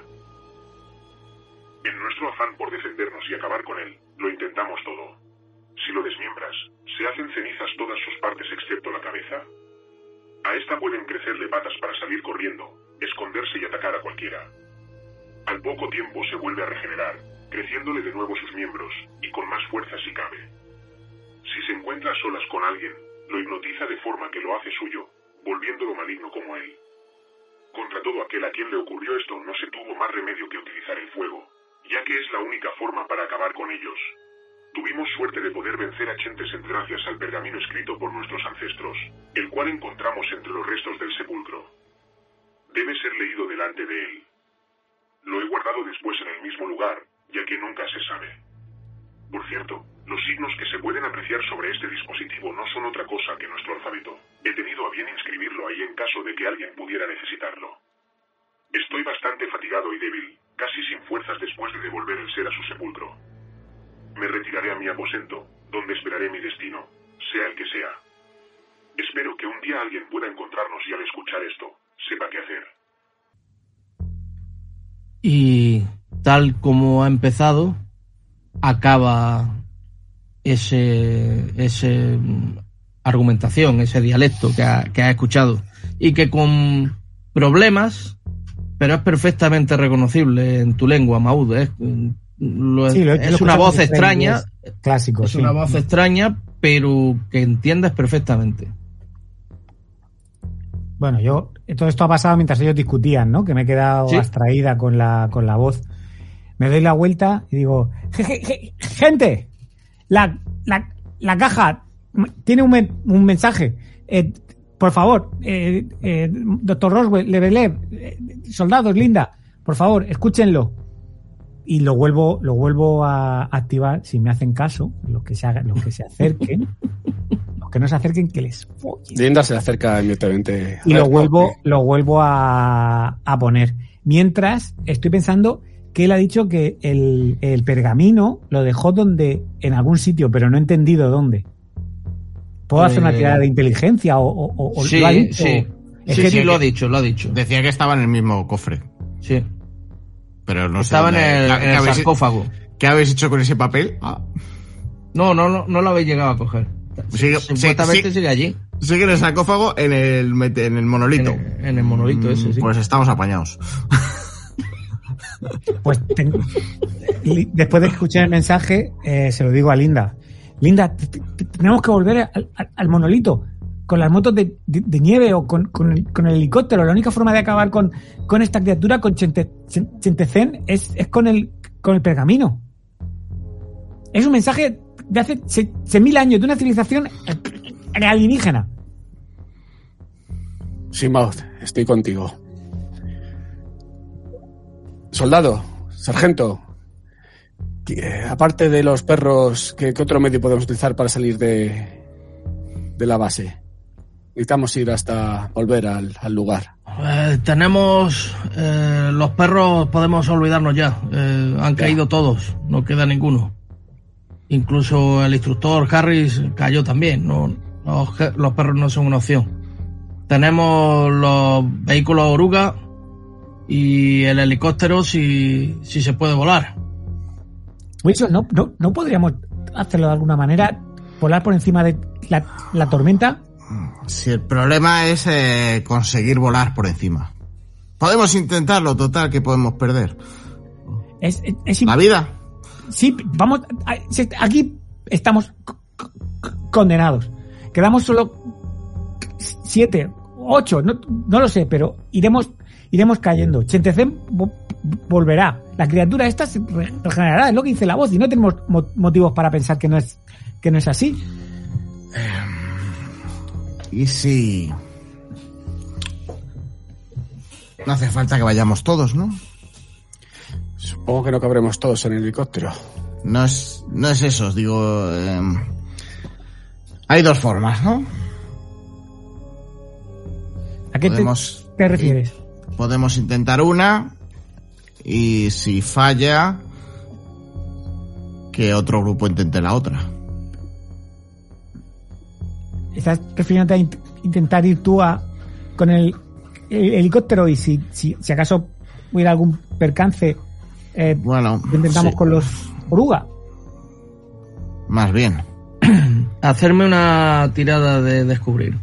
En nuestro afán por defendernos y acabar con él, lo intentamos todo. Si lo desmiembras, ¿se hacen cenizas todas sus partes excepto la cabeza? A esta pueden crecerle patas para salir corriendo, esconderse y atacar a cualquiera. Al poco tiempo se vuelve a regenerar, creciéndole de nuevo sus miembros, y con más fuerza si cabe. Si se encuentra a solas con alguien, lo hipnotiza de forma que lo hace suyo, volviéndolo maligno como él. Contra todo aquel a quien le ocurrió esto no se tuvo más remedio que utilizar el fuego, ya que es la única forma para acabar con ellos. Tuvimos suerte de poder vencer a Chentesent gracias al pergamino escrito por nuestros ancestros, el cual encontramos entre los restos del sepulcro. Debe ser leído delante de él. Lo he guardado después en el mismo lugar, ya que nunca se sabe. Por cierto, los signos que se pueden apreciar sobre este dispositivo no son otra cosa que nuestro alfabeto. He tenido a bien inscribirlo ahí en caso de que alguien pudiera necesitarlo. Estoy bastante fatigado y débil, casi sin fuerzas después de devolver el ser a su sepulcro. Me retiraré a mi aposento, donde esperaré mi destino, sea el que sea. Espero que un día alguien pueda encontrarnos y al escuchar esto, sepa qué hacer. Y tal como ha empezado, acaba ese, ese argumentación, ese dialecto que ha, que ha escuchado, y que con problemas, pero es perfectamente reconocible en tu lengua, Mahud, ¿eh? Lo, sí, lo, es lo una voz extraña, clásico, es sí. una voz extraña, pero que entiendes perfectamente. Bueno, yo todo esto ha pasado mientras ellos discutían, ¿no? Que me he quedado ¿sí? abstraída con la con la voz. Me doy la vuelta y digo, gente, la la, la caja tiene un, un mensaje. Eh, por favor, eh, eh, doctor Roswell, Levelev, eh, soldados, Linda, por favor, escúchenlo. Y lo vuelvo lo vuelvo a activar si me hacen caso, los que se hagan, los que se acerquen, los que no se acerquen, que les follen. Linda se acerca inmediatamente. Y lo vuelvo, lo vuelvo a, a poner. Mientras estoy pensando que él ha dicho que el, el pergamino lo dejó donde, en algún sitio, pero no he entendido dónde. ¿Puedo eh, hacer una tirada de inteligencia o, o, o sí, lo ha dicho? Sí, es sí, que sí, lo ha dicho, lo ha dicho. Decía que estaba en el mismo cofre. Sí. Pero no estaba sé. en el, en el habéis, sarcófago. ¿Qué habéis hecho con ese papel? Ah. No, no, no, no lo habéis llegado a coger. Sigue, Supuestamente sigue, sigue allí. Sigue en el sarcófago en el, en el monolito. En el, en el monolito mm, ese, sí. Pues estamos apañados. Pues ten, después de escuchar el mensaje, eh, se lo digo a Linda. Linda, t- t- tenemos que volver al, al, al monolito con las motos de, de, de nieve o con, con, el, con el helicóptero. La única forma de acabar con, con esta criatura, con Chente, Chentecén, es, es con el con el pergamino. Es un mensaje de hace seis mil años, de una civilización alienígena. Simouth, estoy contigo. Soldado, sargento, que, aparte de los perros, ¿qué, ¿qué otro medio podemos utilizar para salir de, de la base? Necesitamos ir hasta volver al, al lugar. Eh, tenemos eh, los perros, podemos olvidarnos ya. Eh, han ya. caído todos, no queda ninguno. Incluso el instructor Harris cayó también. No, los, los perros no son una opción. Tenemos los vehículos oruga y el helicóptero si, si se puede volar. Wilson, ¿no, no, ¿no podríamos hacerlo de alguna manera? ¿Volar por encima de la, la tormenta? Si el problema es eh, conseguir volar por encima. Podemos intentarlo, total, que podemos perder. Es, es, es ¿La vida? Sí, vamos. Aquí estamos condenados. Quedamos solo siete, ocho, no, no lo sé, pero iremos iremos cayendo. Chentecén volverá. La criatura esta se regenerará, es lo que dice la voz, y no tenemos motivos para pensar que no es que no es así. ¿Y si no hace falta que vayamos todos, no? Supongo que no cabremos todos en el helicóptero. No es, no es eso, os digo. Eh, hay dos formas, ¿no? ¿A qué podemos, te, te refieres? Podemos intentar una y si falla, que otro grupo intente la otra. ¿Estás refiriéndote a int- intentar ir tú a con el, el helicóptero y si, si, si acaso hubiera algún percance, eh, bueno, intentamos sí. con los oruga? Más bien. Hacerme una tirada de descubrir.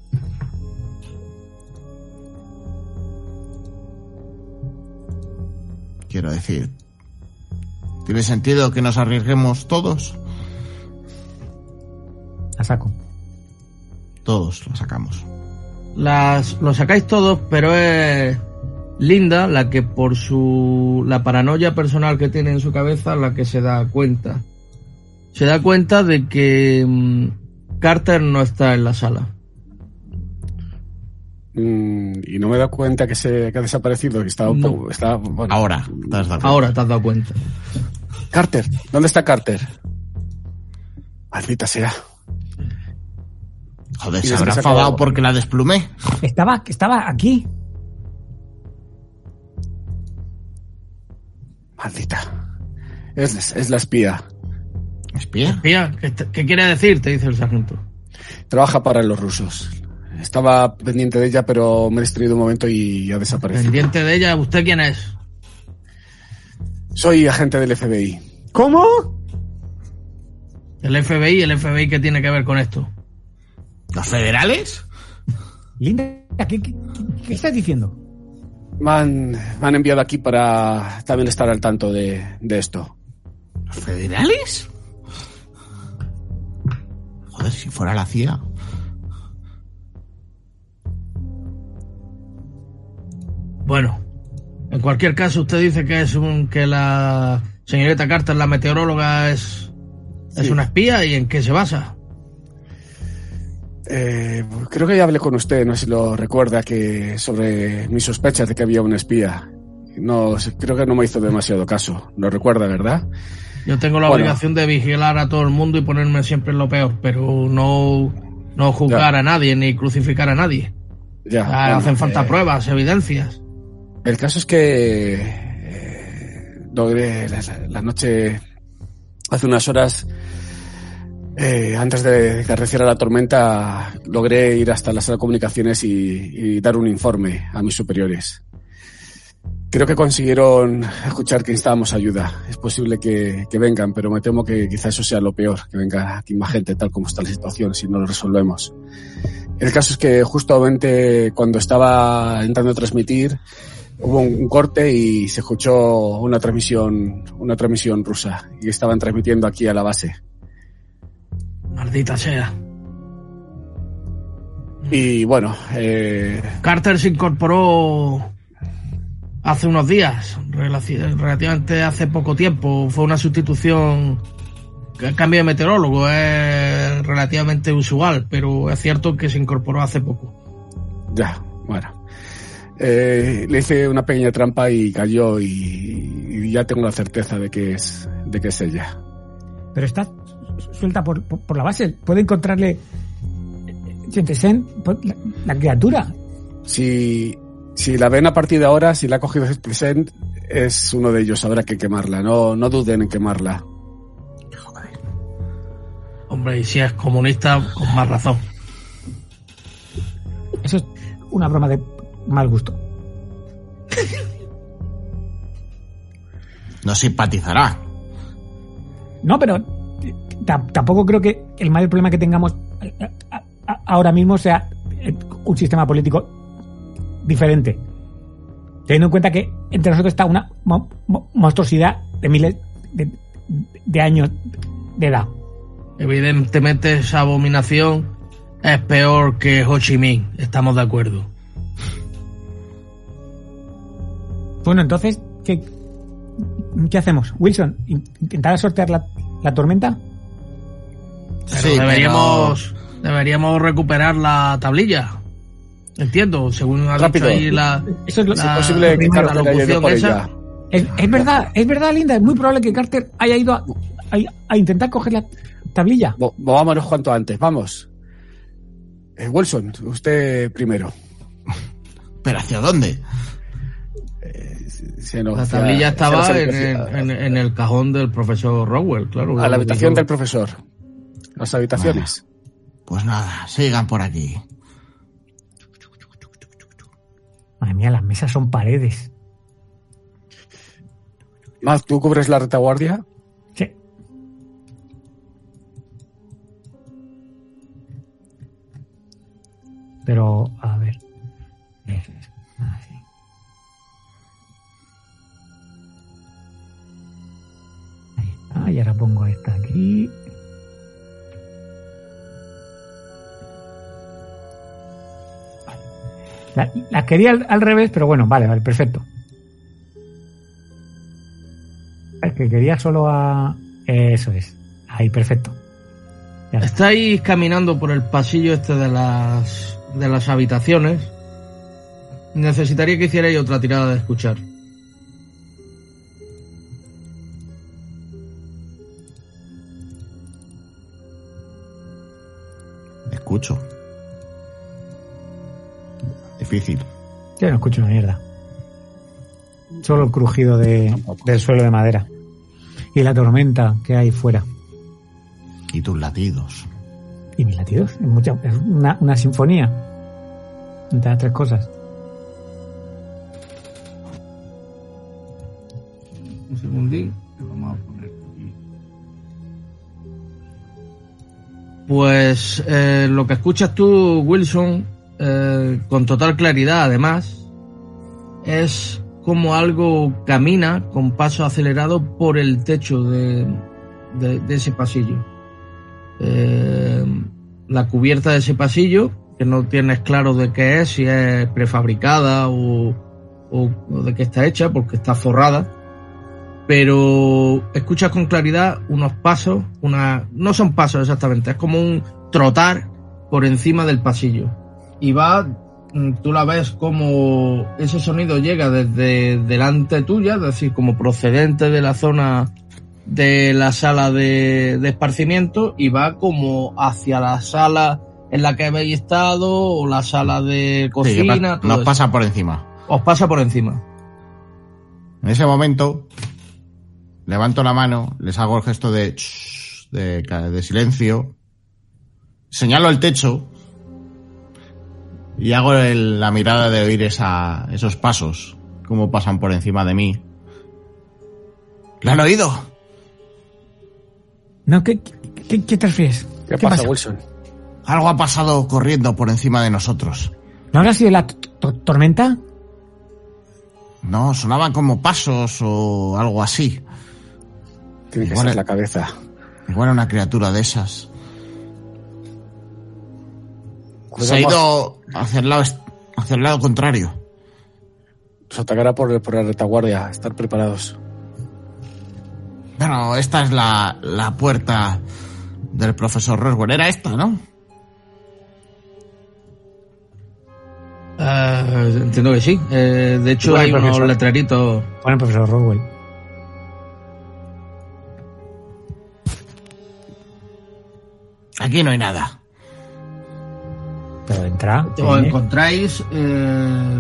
Quiero decir, ¿tiene sentido que nos arriesguemos todos? La saco. Todos lo sacamos. Las, lo sacáis todos, pero es Linda la que por su la paranoia personal que tiene en su cabeza la que se da cuenta. Se da cuenta de que um, Carter no está en la sala. Mm, y no me he dado cuenta que se que ha desaparecido, que estaba un No. poco, estaba, bueno. Ahora, te has dado cuenta. Ahora te has dado cuenta. Carter, ¿dónde está Carter? Maldita sea. Joder, Y se después habrá se enfadado acabó. porque la desplumé. Estaba, estaba aquí. Maldita. Es, es la espía. ¿Espía? Espía, ¿qué, ¿qué quiere decir? Te dice el sargento. Trabaja para los rusos. Estaba pendiente de ella, pero me he distraído un momento y ha desaparecido. Pendiente de ella, ¿usted quién es? Soy agente del F B I. ¿Cómo? El F B I, el F B I, ¿qué tiene que ver con esto? ¿Los federales? Linda, ¿qué, qué, qué estás diciendo? Me han, me han enviado aquí para también estar al tanto de, de esto. ¿Los federales? Joder, si fuera la C I A. Bueno, en cualquier caso, usted dice que es un que la señorita Carter, la meteoróloga, es, es Sí. una espía. ¿Y en qué se basa? Eh, creo que ya hablé con usted, no sé si lo recuerda, que sobre mis sospechas de que había una espía. No, creo que no me hizo demasiado caso. Lo recuerda, ¿verdad? Yo tengo la Bueno. obligación de vigilar a todo el mundo y ponerme siempre en lo peor, pero no no juzgar Ya. a nadie ni crucificar a nadie. Ya, Ah, bueno, hacen falta eh, pruebas, evidencias. El caso es que eh, logré la, la noche, hace unas horas, eh, antes de que arreciara la tormenta, logré ir hasta la sala de comunicaciones y, y dar un informe a mis superiores. Creo que consiguieron escuchar que necesitábamos ayuda. Es posible que, que vengan, pero me temo que quizá eso sea lo peor, que venga aquí más gente tal como está la situación, si no lo resolvemos. El caso es que justamente cuando estaba entrando a transmitir, hubo un corte y se escuchó una transmisión, una transmisión rusa, y estaban transmitiendo aquí a la base. Maldita sea. Y bueno, eh, Carter se incorporó hace unos días, relaci- relativamente hace poco tiempo. Fue una sustitución, el cambio de meteorólogo es relativamente usual, pero es cierto que se incorporó hace poco. ya, bueno. Eh, le hice una pequeña trampa y cayó y, y ya tengo la certeza de que es, de que es ella. Pero está suelta por, por, por la base. Puede encontrarle Chentesen, la, la criatura. Si, si la ven a partir de ahora, si la ha cogido Present, es uno de ellos, habrá que quemarla. No, no duden en quemarla. Hombre, y si es comunista, con más razón. Eso es una broma de mal gusto. No simpatizará. No, pero t- tampoco creo que el mayor problema que tengamos a- a- ahora mismo sea un sistema político diferente. Teniendo en cuenta que entre nosotros está una mo- mo- monstruosidad de miles de, de años de edad. Evidentemente esa abominación es peor que Ho Chi Minh, estamos de acuerdo. Bueno, entonces, ¿qué, qué hacemos? Wilson, ¿intentar sortear la, la tormenta? Pero Sí, deberíamos, deberíamos recuperar la tablilla. Entiendo, según ha Rápido. dicho ahí la, Eso es lo, la, Es posible que la Carter haya ido locución por esa. ella. es, es verdad, es verdad, Linda. Es muy probable que Carter haya ido a, a, a intentar coger la tablilla. Mo- Movámonos cuanto antes, vamos. Eh, Wilson, usted primero. ¿Pero hacia dónde? Se nos- La tablilla se- estaba se nos- en, el- en, en el cajón del profesor Rowell, claro. a la habitación Dijo- del profesor. Las habitaciones. Pues nada, sigan por aquí. Madre mía, las mesas son paredes. Matt, ¿tú cubres la retaguardia? Sí. Pero, a ver. Eso es. Así. Ahí está. Y ahora pongo esta aquí. La, la quería al, al revés, pero bueno, vale, vale, perfecto. Es que quería solo a... Eso es. Ahí, perfecto. Ya está. Estáis caminando por el pasillo este de las de las habitaciones. Necesitaría que hicierais otra tirada de escuchar. Escucho. Difícil. Yo no escucho una mierda. Solo el crujido de, del suelo de madera. Y la tormenta que hay fuera. Y tus latidos. Y mis latidos. Es, mucha, es una, una sinfonía. Entre las tres cosas. Un segundín. que Vamos a poner aquí. Pues eh, lo que escuchas tú, Wilson, eh, con total claridad, además, es como algo camina con paso acelerado por el techo de, de, de ese pasillo. Eh, la cubierta de ese pasillo, que no tienes claro de qué es, si es prefabricada o, o, o de qué está hecha, porque está forrada, pero escuchas con claridad unos pasos, una, no son pasos exactamente, es como un trotar por encima del pasillo. Y va, tú la ves como ese sonido llega desde delante tuya, es decir, como procedente de la zona de la sala de, de esparcimiento, y va como hacia la sala en la que habéis estado, o la sala de cocina. Sí, todo nos eso. pasa por encima. Os pasa por encima. En ese momento, levanto la mano, les hago el gesto de, de, de silencio, señalo el techo y hago el, la mirada de oír esa, esos pasos, cómo pasan por encima de mí. ¿Lo han oído? No, ¿qué, qué, qué te refieres? ¿Qué, ¿Qué pasa, pasa? Wilson? Algo ha pasado corriendo por encima de nosotros. ¿No habrá sido la t- t- tormenta? No, sonaban como pasos o algo así. Tiene que Igual ser es- la cabeza. Igual una criatura de esas. Pues Se ha vamos- ido hacia el lado, est- hacia el lado contrario. Nos atacará por, por la retaguardia. Estar preparados. Bueno, esta es la, la puerta del profesor Roswell. Era esta, ¿no? Eh, entiendo que sí. Eh, de hecho, Bueno, hay unos profesor. letreritos. Bueno, profesor Roswell. Aquí no hay nada. Pero entra. Os tiene- encontráis. Eh,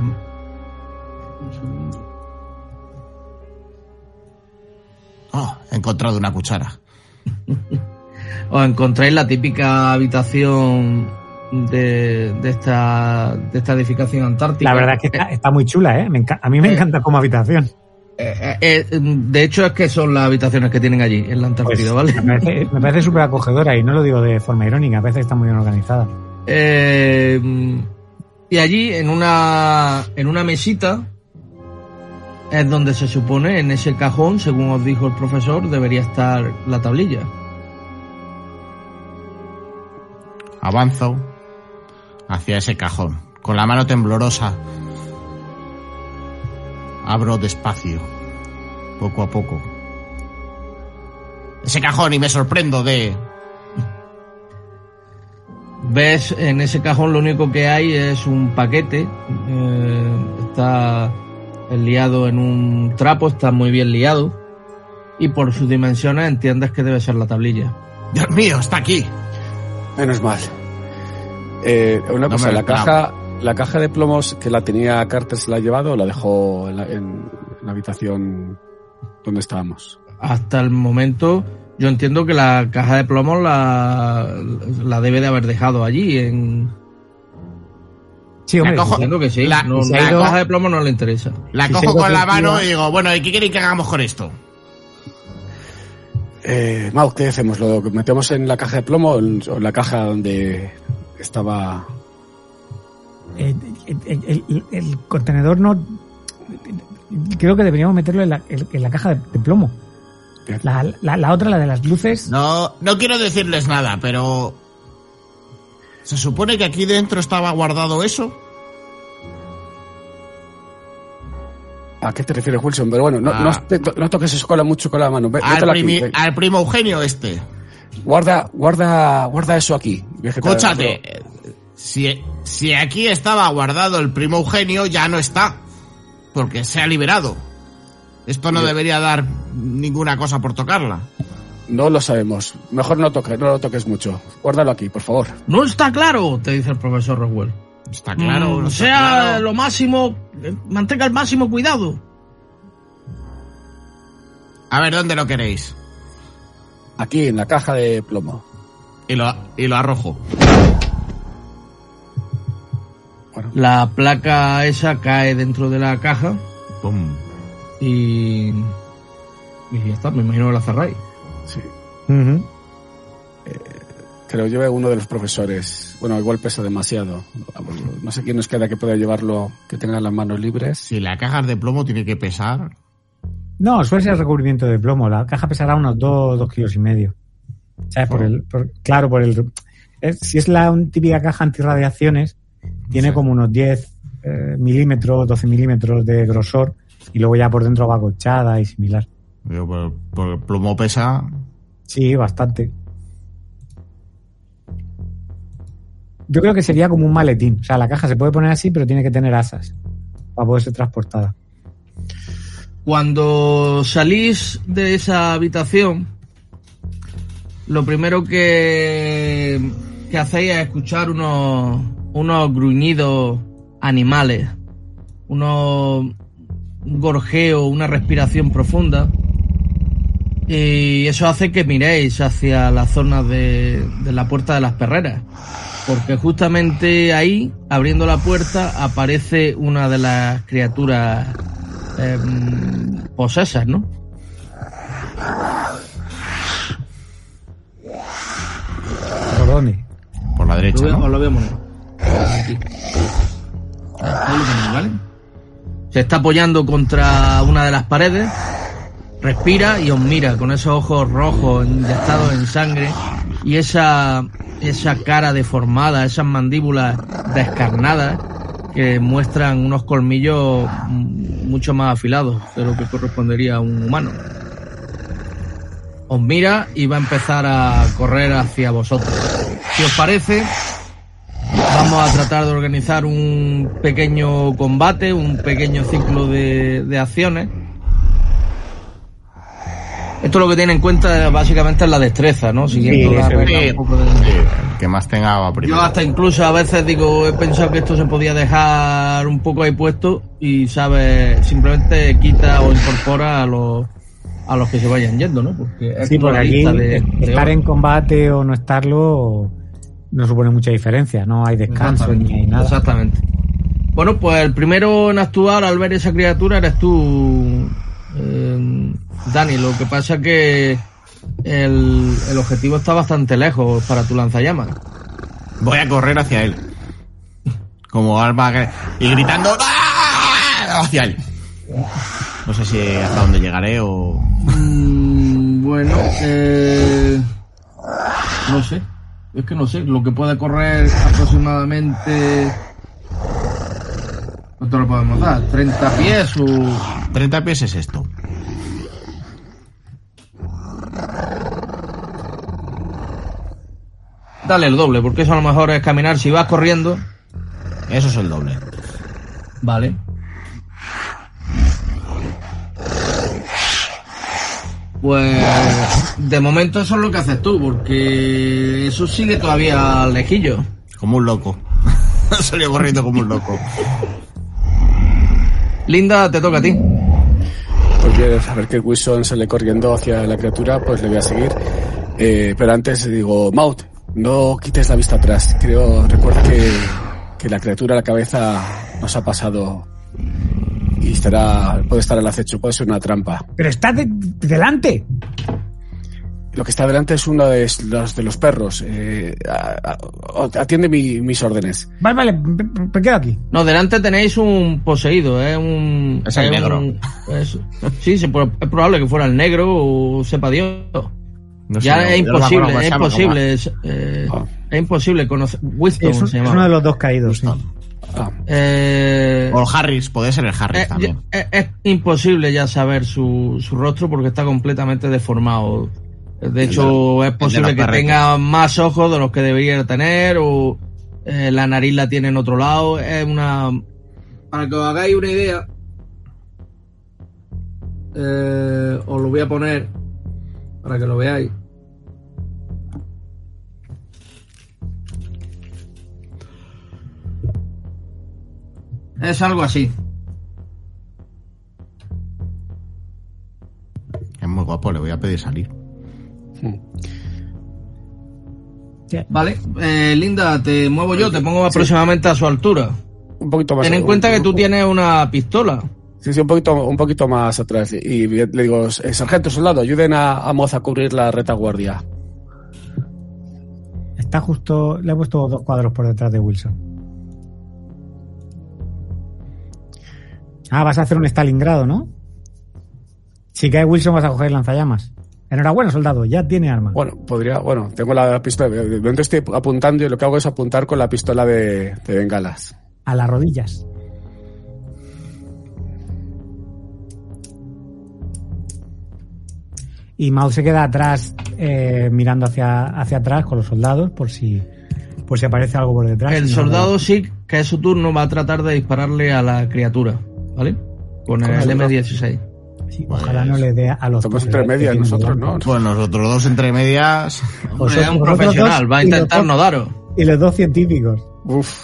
Oh, he encontrado una cuchara. os encontráis la típica habitación de, de, esta, de esta edificación antártica. La verdad es que está, está muy chula, ¿eh? Me enca- a mí me Eh. encanta como habitación. Eh, eh, eh, de hecho, es que son las habitaciones que tienen allí, en la Antártida, Pues, ¿vale? Me parece, me parece súper acogedora y no lo digo de forma irónica, a veces está muy bien organizada. Eh, y allí, en una, en una mesita, es donde se supone, en ese cajón, según os dijo el profesor, debería estar la tablilla. Avanzo hacia ese cajón. Con la mano temblorosa. Abro despacio. Poco a poco. Ese cajón y me sorprendo de... Ves, en ese cajón lo único que hay es un paquete. eh, está liado en un trapo, está muy bien liado. Y por sus dimensiones entiendes que debe ser la tablilla. Dios mío, está aquí. Menos mal. Eh, una No cosa, me lo la esperaba. caja, la caja de plomos que la tenía Carter, ¿se la ha llevado o la dejó en la, en, en la habitación donde estábamos? Hasta el momento, yo entiendo que la caja de plomo la, la debe de haber dejado allí. En, Sí, hombre, La cojo- entiendo que sí. La- No, se ha la ido- caja de plomo no le interesa. La Si cojo se con la efectiva- mano y digo, bueno, ¿y qué queréis que hagamos con esto? Eh, Mau, ¿qué hacemos? ¿Lo metemos en la caja de plomo o en, o en la caja donde estaba? Eh, el, el- el- el contenedor no... Creo que deberíamos meterlo en la, en- en la caja de, de plomo. Bien. La, la, la otra, la de las luces... No, no quiero decirles nada, pero... ¿Se supone que aquí dentro estaba guardado eso? ¿A qué te refieres, Wilson? Pero bueno, no, Ah. no, te- no toques eso con la, mucho con la mano. Ve- Al, mételo aquí, primi- ve. al primo Eugenio este. Guarda, guarda, guarda eso aquí. Ve que te- Escúchate, eh, si, si aquí estaba guardado el primo Eugenio, ya no está. Porque se ha liberado. Esto no Bien. debería dar ninguna cosa por tocarla. No lo sabemos. Mejor no toques, no lo toques mucho. Guárdalo aquí, por favor. No está claro, te dice el profesor Roswell. Está claro, Mm, no está sea claro. lo máximo, eh, mantenga el máximo cuidado. A ver, ¿dónde lo queréis? Aquí, en la caja de plomo. Y lo, y lo arrojo. Bueno, La placa esa cae dentro de la caja Pum. y, y ya está, me imagino que la cerráis. sí. Ujú. Que lo lleve uno de los profesores. Bueno, igual pesa demasiado. No sé quién nos queda que pueda llevarlo, que tenga las manos libres. Si la caja de plomo tiene que pesar... No, suele ser recubrimiento de plomo. La caja pesará unos dos, dos kilos y medio. ¿Sabes? Por el, por- claro, por el... es- si es la un- típica caja antirradiaciones, tiene Sí. como unos diez eh, milímetros, doce milímetros de grosor y luego ya por dentro va acolchada y similar. Digo, por, por el plomo pesa... Sí, bastante. Yo creo que sería como un maletín. O sea, la caja se puede poner así, pero tiene que tener asas para poder ser transportada. Cuando salís de esa habitación, lo primero que que hacéis es escuchar unos, unos gruñidos animales, unos un gorjeo, una respiración profunda, y eso hace que miréis hacia la zona de, de la Puerta de las Perreras, porque justamente ahí, abriendo la puerta, aparece una de las criaturas eh, posesas, ¿no? ¿Por dónde? Por la derecha, Lo, ¿no? Os lo voy a poner. Aquí. Ahí lo tenéis, ¿vale? Se está apoyando contra una de las paredes, respira y os mira con esos ojos rojos inyectados en sangre y esa, esa cara deformada, esas mandíbulas descarnadas que muestran unos colmillos mucho más afilados de lo que correspondería a un humano. Os mira y va a empezar a correr hacia vosotros. Si os parece, vamos a tratar de organizar un pequeño combate, un pequeño ciclo de, de acciones. Esto lo que tiene en cuenta básicamente es la destreza, ¿no? Siguiendo Sí, la sí, regla sí. un poco de... Sí, el que más tenga va primero. Yo hasta incluso a veces digo, he pensado que esto se podía dejar un poco ahí puesto y, ¿sabes? Simplemente quita o incorpora a los a los que se vayan yendo, ¿no? Porque es Sí, como porque la aquí lista de, de estar oro. en combate o no estarlo no supone mucha diferencia, no hay descanso Exactamente. ni hay nada. Exactamente. Bueno, pues el primero en actuar al ver esa criatura eres tú, eh, Dani. Lo que pasa es que el, el objetivo está bastante lejos para tu lanzallamas. Voy a correr hacia él. Como arma gr- y gritando ¡ah! Hacia él. No sé si hasta dónde llegaré o... Mm, bueno, eh, no sé. Es que no sé. Lo que puede correr aproximadamente... ¿Cuánto le podemos dar? ¿treinta pies o...? treinta pies es esto. Dale el doble, porque eso a lo mejor es caminar. Si vas corriendo... Eso es el doble. Vale. Pues de momento eso es lo que haces tú, porque eso sigue todavía lejillo. Como un loco. Salió corriendo como un loco. Linda, te toca a ti. Porque a ver que Wilson sale corriendo hacia la criatura, pues le voy a seguir. Eh, pero antes digo, Maud, no quites la vista atrás. Creo, recuerda que, que la criatura a la cabeza nos ha pasado y estará, puede estar al acecho, puede ser una trampa. Pero está de- delante. Lo que está delante es uno de los, de los perros. Eh, a- a- atiende mi, mis órdenes. Vale, vale, me, me quedo aquí. No, delante tenéis un poseído, ¿eh? Un, Es el negro. un- es- sí, se puede- es probable que fuera el negro o sepa Dios. No sé, ya no, es yo no me imposible, acuerdo cómo se es llama, imposible, es, eh, Ah. es imposible conocer. Winston Es, un- se es llama. uno de los dos caídos. Sí. Ah, Eh, O el Harris, puede ser el Harris Eh, también. Es, es imposible ya saber su, su rostro porque está completamente deformado. De hecho, es posible los que perretes. tenga más ojos de los que debería tener o eh, la nariz la tiene en otro lado. Es una... Para que os hagáis una idea, eh, os lo voy a poner para que lo veáis. Es algo así. Es muy guapo, le voy a pedir salir. Vale, eh, Linda, te muevo yo, te pongo aproximadamente a su altura. un poquito más. Ten en cuenta que tú tienes una pistola. Sí, sí, un poquito, un poquito más atrás. Y le digo, eh, sargento, soldado, ayuden a, a Moz a cubrir la retaguardia. Está justo, le he puesto dos cuadros por detrás de Wilson. Ah, vas a hacer un Stalingrado, ¿no? Si cae Wilson vas a coger lanzallamas. Enhorabuena, soldado, ya tiene arma. Bueno, podría, bueno, tengo la pistola. De momento estoy apuntando y lo que hago es apuntar con la pistola de, de bengalas. A las rodillas. Y Maud se queda atrás, eh, mirando hacia, hacia atrás con los soldados por si, por si aparece algo por detrás. El Y no- soldado sí, que es su turno, va a tratar de dispararle a la criatura, ¿vale? Con el Con eme el- dieciséis. Sí, ojalá no le dé a los Estamos que- entre que medias tienen nosotros, delante. ¿no? Pues nosotros dos entre medias. Hombre, Vosotros- es un vosotros profesional, dos va a y los intentar dos- no daros. y los dos científicos. Uf.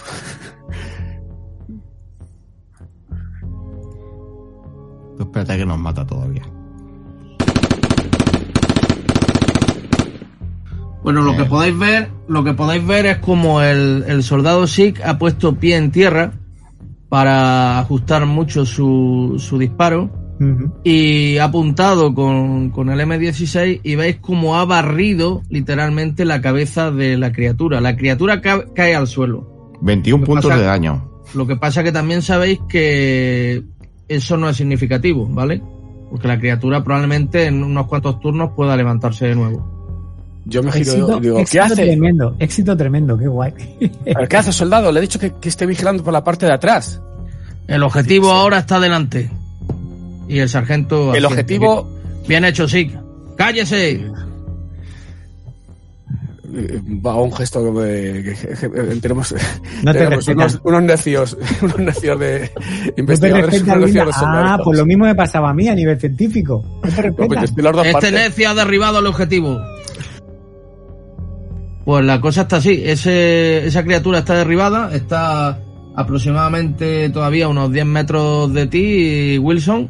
Tú espérate que nos mata todavía. Bueno, lo Eh. que podéis ver, lo que podéis ver es como el, el soldado Sikh ha puesto pie en tierra para ajustar mucho su, su disparo Uh-huh. y ha apuntado con, con el eme dieciséis y veis como ha barrido literalmente la cabeza de la criatura. La criatura ca- cae al suelo. veintiún Lo que puntos pasa- de daño. Lo que pasa que también sabéis que eso no es significativo, ¿vale? Porque la criatura probablemente en unos cuantos turnos pueda levantarse de nuevo. Yo me giro Éxito, y digo, ¿qué éxito hace? tremendo, éxito tremendo, qué guay. ¿Pero qué hace, soldado? Le he dicho que, que esté vigilando por la parte de atrás. El objetivo Sí, sí. ahora está delante. Y el sargento... El asiente. objetivo... Bien hecho, Sikh. ¡Cállese! eh, Va a un gesto que, me- que- que- que- tenemos, No te tenemos respetan. unos, unos necios, unos necios de No te investigadores, respeta, unos Linda. necios de Ah, soldados. pues lo mismo me pasaba a mí a nivel científico. No te No, pues respetan. estoy las dos Este partes. necio ha derribado el objetivo. Pues la cosa está así. Ese, esa criatura está derribada. Está aproximadamente todavía unos diez metros de ti, Wilson.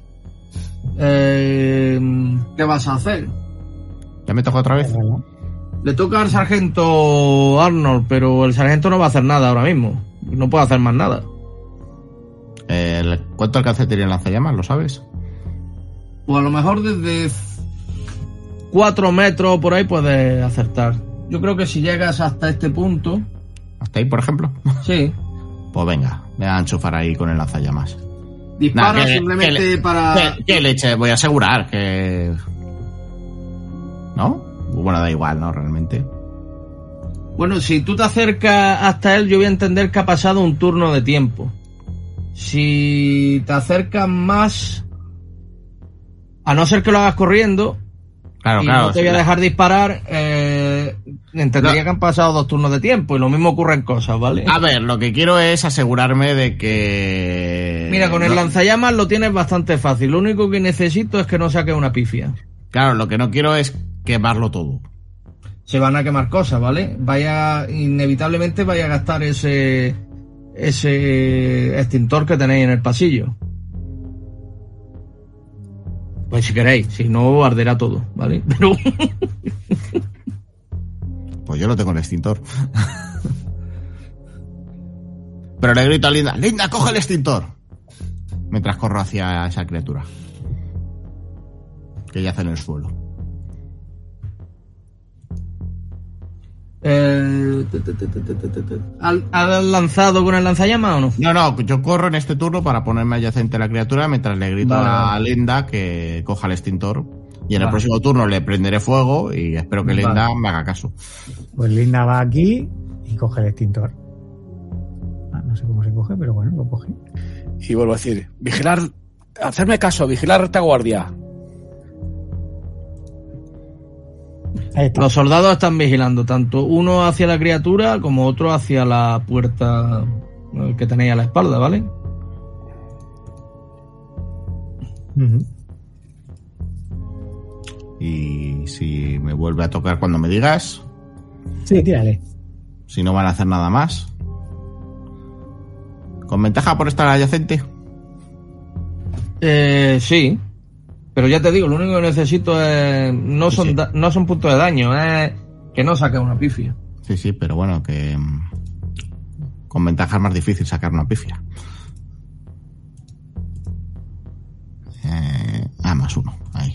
Eh, ¿Qué vas a hacer? ¿Ya me toca otra vez? Le toca al sargento Arnold, pero el sargento no va a hacer nada ahora mismo. No puede hacer más nada. Eh, ¿Cuánto alcance tiene el lanzallamas? ¿Lo sabes? Pues a lo mejor desde cuatro metros por ahí puedes acertar. Yo creo que si llegas hasta este punto, ¿Hasta ahí, por ejemplo? sí. Pues venga, me voy a enchufar ahí con el lanzallamas. Dispara Nah, que- simplemente que le- para... ¿Qué, qué leche? Voy a asegurar que... ¿No? Bueno, da igual, ¿no? Realmente. Bueno, si tú te acercas hasta él, yo voy a entender que ha pasado un turno de tiempo. Si te acercas más, a no ser que lo hagas corriendo, Claro, y claro. no te voy a sí, dejar disparar, eh, entendería No. que han pasado dos turnos de tiempo y lo mismo ocurre en cosas, ¿vale? A ver, lo que quiero es asegurarme de que... Mira, con el no- lanzallamas lo tienes bastante fácil. Lo único que necesito es que no saques una pifia. Claro, lo que no quiero es quemarlo todo. Se van a quemar cosas, ¿vale? Vaya, inevitablemente vaya a gastar ese ese extintor que tenéis en el pasillo. Pues si queréis, si no arderá todo, ¿vale? Pero Pues yo no tengo el extintor. Pero le grito a Linda, Linda, coge el extintor. Mientras corro hacia esa criatura. Que yace en el suelo. eh, te, te, te, te, te, te, te. ¿Has has lanzado con el lanzallamas o no? No, no, yo corro en este turno para ponerme adyacente a la criatura mientras le grito Vale, a vale. Linda que coja el extintor. Y en el Vale. próximo turno le prenderé fuego y espero que Vale. Linda me haga caso. Pues Linda va aquí y coge el extintor. Ah, no sé cómo se coge, pero bueno, lo coge. Y vuelvo a decir, vigilar, hacerme caso, vigilar retaguardia. Ahí está. Los soldados están vigilando, tanto uno hacia la criatura como otro hacia la puerta eh, que tenéis a la espalda, ¿vale? Ujú. Y si me vuelve a tocar cuando me digas, Sí, tírale. si no van a hacer nada más. ¿Con ventaja por estar adyacente? Eh, sí, pero ya te digo, lo único que necesito es no Sí, son sí. da- no son puntos de daño, es que no saques una pifia. Sí, sí, pero bueno, que mm, con ventaja es más difícil sacar una pifia. Eh, ah, más uno, ahí.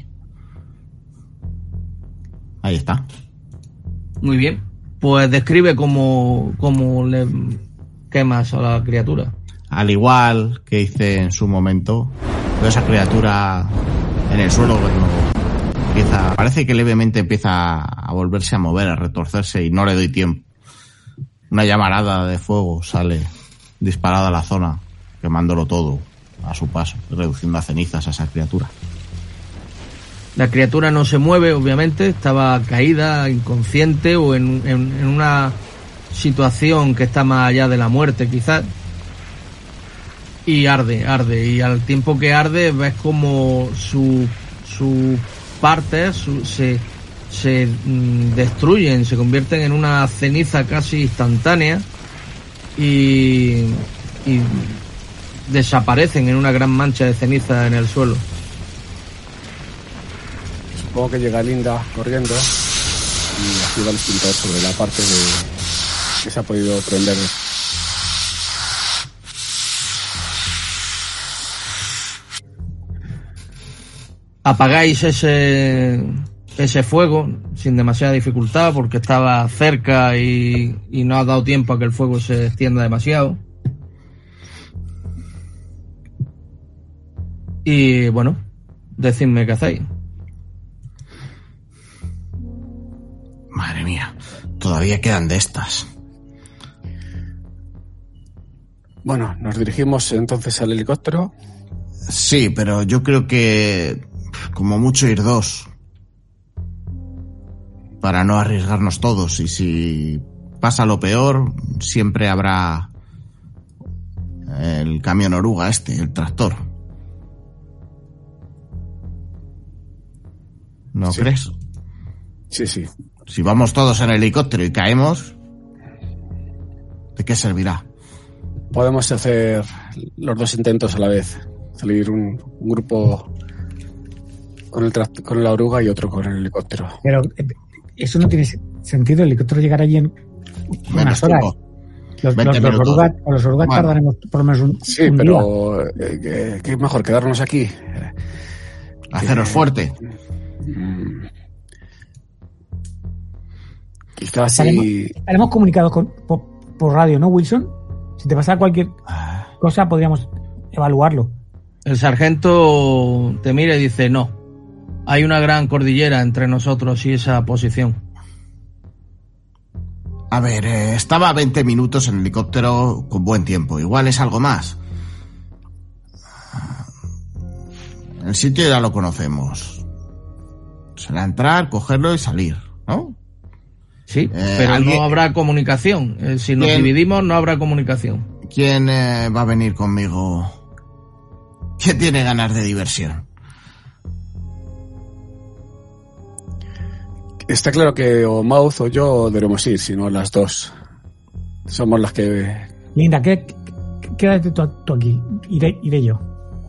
Ahí está. Muy bien, pues describe cómo, cómo le quemas a la criatura. Al igual que hice en su momento, veo esa criatura en el suelo cuando empieza, parece que levemente empieza a volverse a mover, a retorcerse y no le doy tiempo. Una llamarada de fuego sale disparada a la zona, quemándolo todo a su paso, reduciendo a cenizas a esa criatura. La criatura no se mueve, obviamente, estaba caída, inconsciente o en, en, en una situación que está más allá de la muerte, quizás. Y arde, arde. Y al tiempo que arde, ves como su, su parte su, se, se mm, destruyen, se convierten en una ceniza casi instantánea y, y desaparecen en una gran mancha de ceniza en el suelo. Supongo que llega Linda corriendo y activa el extintor sobre la parte de que se ha podido prender. Apagáis ese ese fuego sin demasiada dificultad porque estaba cerca y, y no ha dado tiempo a que el fuego se extienda demasiado. Y bueno, decidme qué hacéis. Madre mía, todavía quedan de estas. Bueno, nos dirigimos entonces al helicóptero. Sí, pero yo creo que como mucho ir dos. Para no arriesgarnos todos. Y si pasa lo peor, siempre habrá el camión oruga este, el tractor. ¿No Sí. crees? Sí, sí. Si vamos todos en helicóptero y caemos, ¿de qué servirá? Podemos hacer los dos intentos a la vez. Salir un, un grupo con el tract- con la oruga y otro con el helicóptero. Pero eh, eso no tiene sentido. El helicóptero llegará allí en Menos unas horas. tiempo. Los, veinte los, los minutos. orugas, los orugas Bueno. tardaremos por lo menos un, Sí, un día. pero eh, que, que es mejor quedarnos aquí. Haceros fuerte. Mm. Quizás Estaremos, sí. estaremos comunicados con, por, por radio, ¿no, Wilson? Si te pasa cualquier cosa, podríamos evaluarlo. El sargento te mira y dice, no, hay una gran cordillera entre nosotros y esa posición. A ver, eh, estaba a veinte minutos en helicóptero con buen tiempo. Igual es algo más. El sitio ya lo conocemos. Será entrar, cogerlo y salir, ¿no? Sí, Eh, pero ¿alguien- no habrá comunicación. Eh, si nos ¿Quién? dividimos, no habrá comunicación. ¿Quién eh, va a venir conmigo? ¿Quién tiene ganas de diversión? Está claro que o Mouth o yo debemos ir, sino las dos. Somos las que... Linda, ¿qué, qué- quédate tú, tú aquí. Iré, iré yo.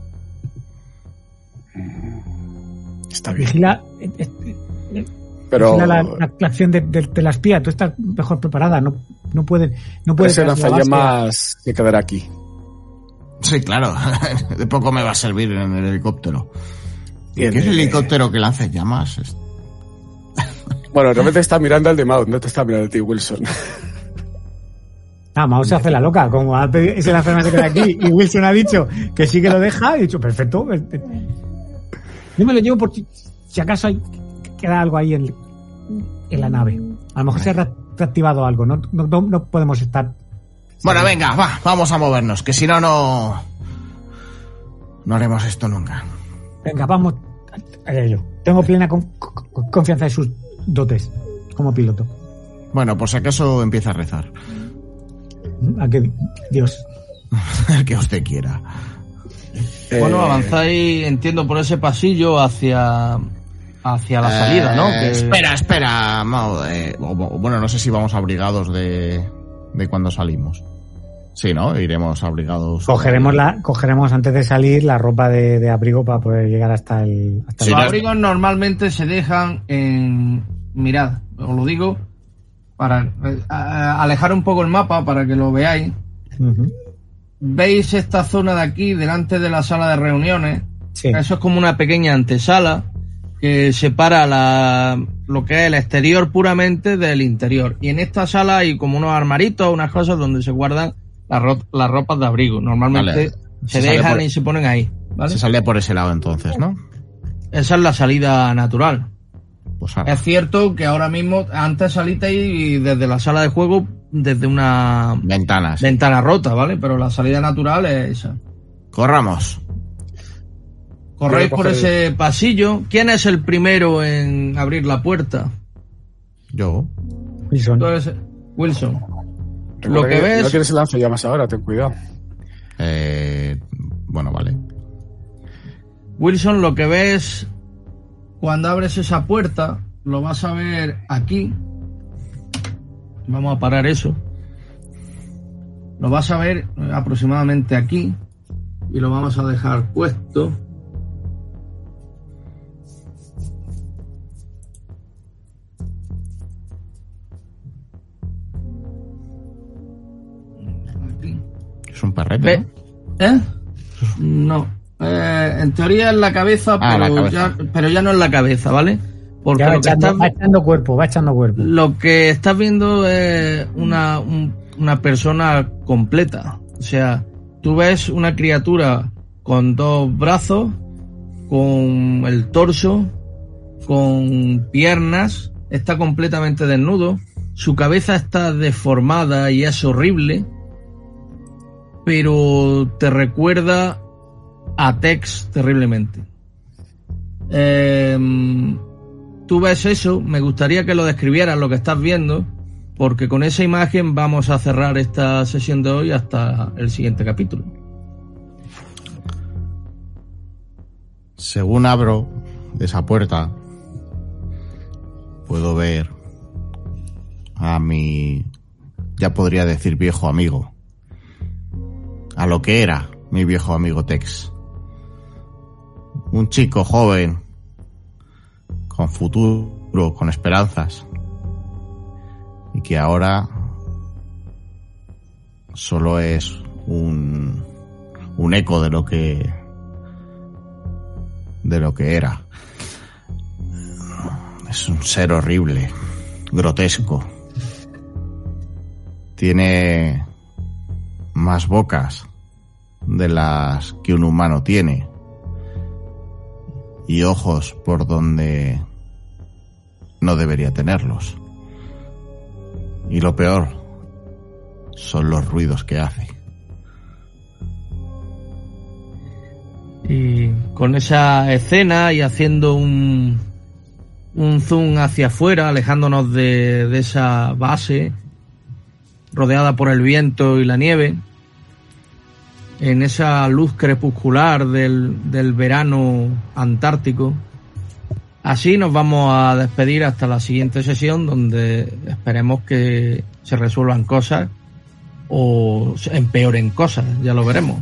Está bien. Vigila, eh, eh, eh, Pero vigila la, la, la acción de, de, de la espía. Tú estás mejor preparada. No, no pueden. No puedes ese quedarse en la base. lanzallamas se quedará aquí. Sí, claro. De poco me va a servir en el helicóptero. ¿Y Bien, qué es el eh, helicóptero que lanza llamas? Es- Bueno, realmente está mirando al de Mouth, no te está mirando a ti, Wilson. Ah, Mao se hace la loca. Como ha pedido- ese lanzallamas se queda aquí y Wilson ha dicho que sí que lo deja, he dicho, perfecto. Yo me lo llevo por si, si acaso hay, queda algo ahí en, en la nave. A lo mejor se ha re- reactivado algo. No, no, no, no podemos estar. Bueno, venga, va, vamos a movernos, que si no, no... No haremos esto nunca. Venga, vamos a ello. Tengo plena con- con- confianza en sus dotes como piloto. Bueno, por si acaso empieza a rezar. A que Dios. El que usted quiera. Bueno, Eh, avanzáis, entiendo, por ese pasillo hacia hacia la salida, ¿no? Eh, Que- Espera, espera. Mao, eh, o- o- bueno, no sé si vamos abrigados de, de cuando salimos. Sí, ¿no? Iremos abrigados. Cogeremos la, cogeremos antes de salir la ropa de, de abrigo para poder llegar hasta el. Hasta Sí, el Los no- abrigos normalmente se dejan en... Mirad, os lo digo, para eh, a- alejar un poco el mapa para que lo veáis. Ujú. ¿Veis esta zona de aquí, delante de la sala de reuniones? Sí. Eso es como una pequeña antesala que separa la, lo que es el exterior puramente del interior. Y en esta sala hay como unos armaritos, unas cosas donde se guardan las, ro- las ropas de abrigo. Normalmente Vale. se, Se sale dejan por- y se ponen ahí, ¿vale? Se sale por ese lado entonces, ¿no? Esa es la salida natural. Pues ahora. Es cierto que ahora mismo, antes salisteis desde la sala de juego, desde una Ventanas. ventana rota, ¿vale? Pero la salida natural es esa. Corramos. Corréis Voy a por coger- ese pasillo. ¿Quién es el primero en abrir la puerta? Yo. Wilson. Tú eres Wilson. recuerda lo que ves- No tienes el lanzallamas ahora, ten cuidado. Eh, bueno, vale. Wilson, lo que ves cuando abres esa puerta, lo vas a ver aquí. Vamos a parar eso. Lo vas a ver aproximadamente aquí. Y lo vamos a dejar puesto. Aquí. Es un perrete, ¿no? ¿Eh? No. Eh, en teoría es la cabeza, Ah, pero, la cabeza. Ya, pero ya no es la cabeza, ¿vale? Porque Ya va lo que, echando, estás, va echando cuerpo, va echando cuerpo. lo que estás viendo es una, un- una persona completa. O sea, tú ves una criatura con dos brazos, con el torso, con piernas, está completamente desnudo, su cabeza está deformada y es horrible, pero te recuerda a Tex terriblemente. Eh, tú ves eso, me gustaría que lo describieras lo que estás viendo, porque con esa imagen vamos a cerrar esta sesión de hoy hasta el siguiente capítulo. Según abro esa puerta, puedo ver a mi, ya podría decir, viejo amigo. A lo que era mi viejo amigo Tex. Un chico joven, con futuro, con esperanzas. Y que ahora solo es un, un eco de lo que de lo que era. Es un ser horrible, grotesco. Tiene más bocas de las que un humano tiene y ojos por donde no debería tenerlos. Y lo peor son los ruidos que hace. Y con esa escena y haciendo un, un zoom hacia afuera, alejándonos de, de esa base, rodeada por el viento y la nieve, en esa luz crepuscular del, del verano antártico, así nos vamos a despedir hasta la siguiente sesión, donde esperemos que se resuelvan cosas o se empeoren cosas, ya lo veremos.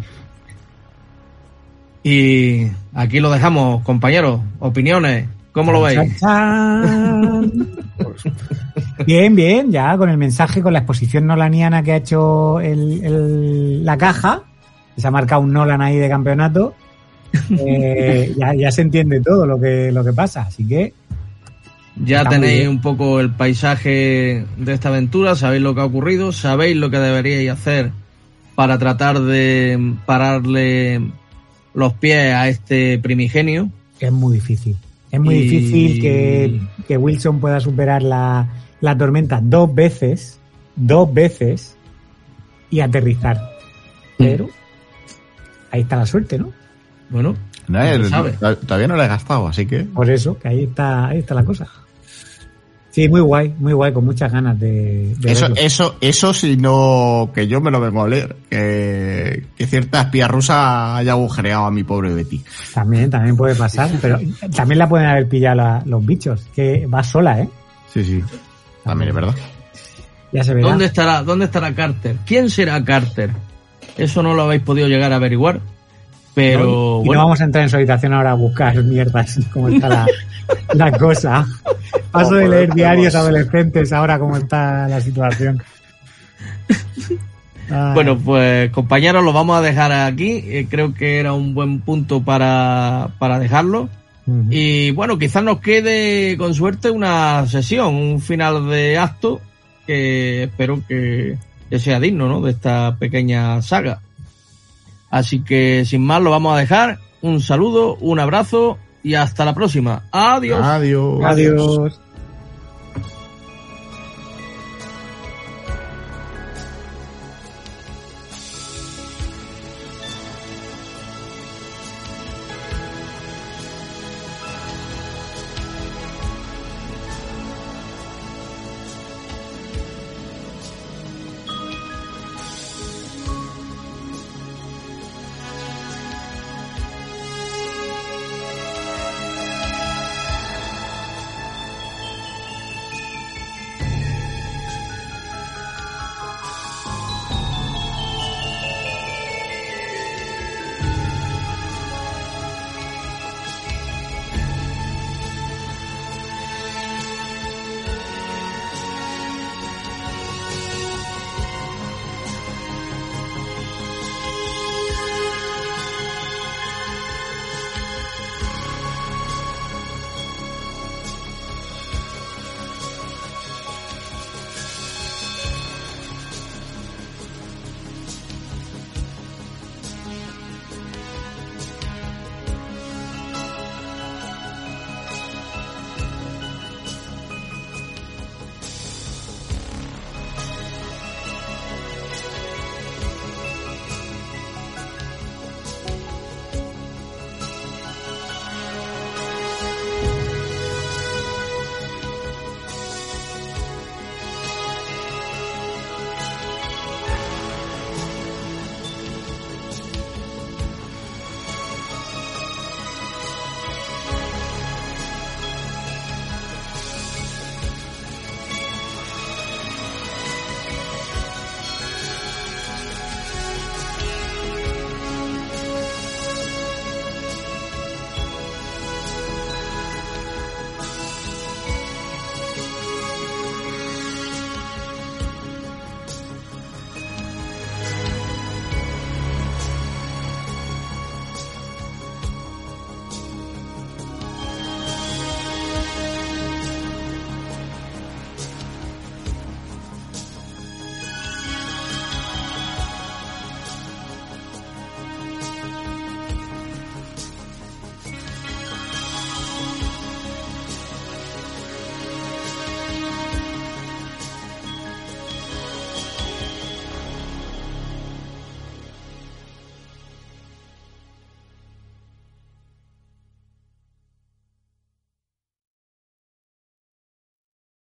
Y aquí lo dejamos, compañeros. Opiniones, ¿cómo lo veis? Chan, chan. Bien, bien, ya con el mensaje, con la exposición nolaniana que ha hecho el, el- la caja, que se ha marcado un Nolan ahí de campeonato, eh, ya, ya se entiende todo lo que, lo que pasa, así que Ya Está muy tenéis bien. un poco el paisaje de esta aventura, sabéis lo que ha ocurrido, sabéis lo que deberíais hacer para tratar de pararle los pies a este primigenio. es muy difícil. Es muy Y- difícil que, que Wilson pueda superar la, la tormenta dos veces, dos veces, y aterrizar. Pero ahí está la suerte, ¿no? Bueno, No, no se el- sabe. todavía no lo he gastado, así que... Por eso, que ahí está, ahí está la cosa. Sí, muy guay, muy guay, con muchas ganas de, de Eso, verlo. eso, eso si no, que yo me lo vengo a leer, que, que cierta espía rusa haya agujereado a mi pobre Betty. También, también puede pasar, pero también la pueden haber pillado la- los bichos, que va sola, ¿eh? Sí, sí, también es verdad. Ya se verá. ¿Dónde estará, ¿Dónde estará Carter? ¿Quién será Carter? Eso no lo habéis podido llegar a averiguar. Pero y bueno, no vamos a entrar en su habitación ahora a buscar mierdas, cómo está la, la cosa. Paso de leer diarios adolescentes ahora cómo está la situación. Ay, bueno, pues compañeros, lo vamos a dejar aquí. Eh, creo que era un buen punto para, para dejarlo. ujú. Y bueno, quizás nos quede con suerte una sesión, un final de acto que espero que, que sea digno, ¿no?, de esta pequeña saga. Así que sin más lo vamos a dejar. Un saludo, un abrazo y hasta la próxima. Adiós. Adiós. Adiós.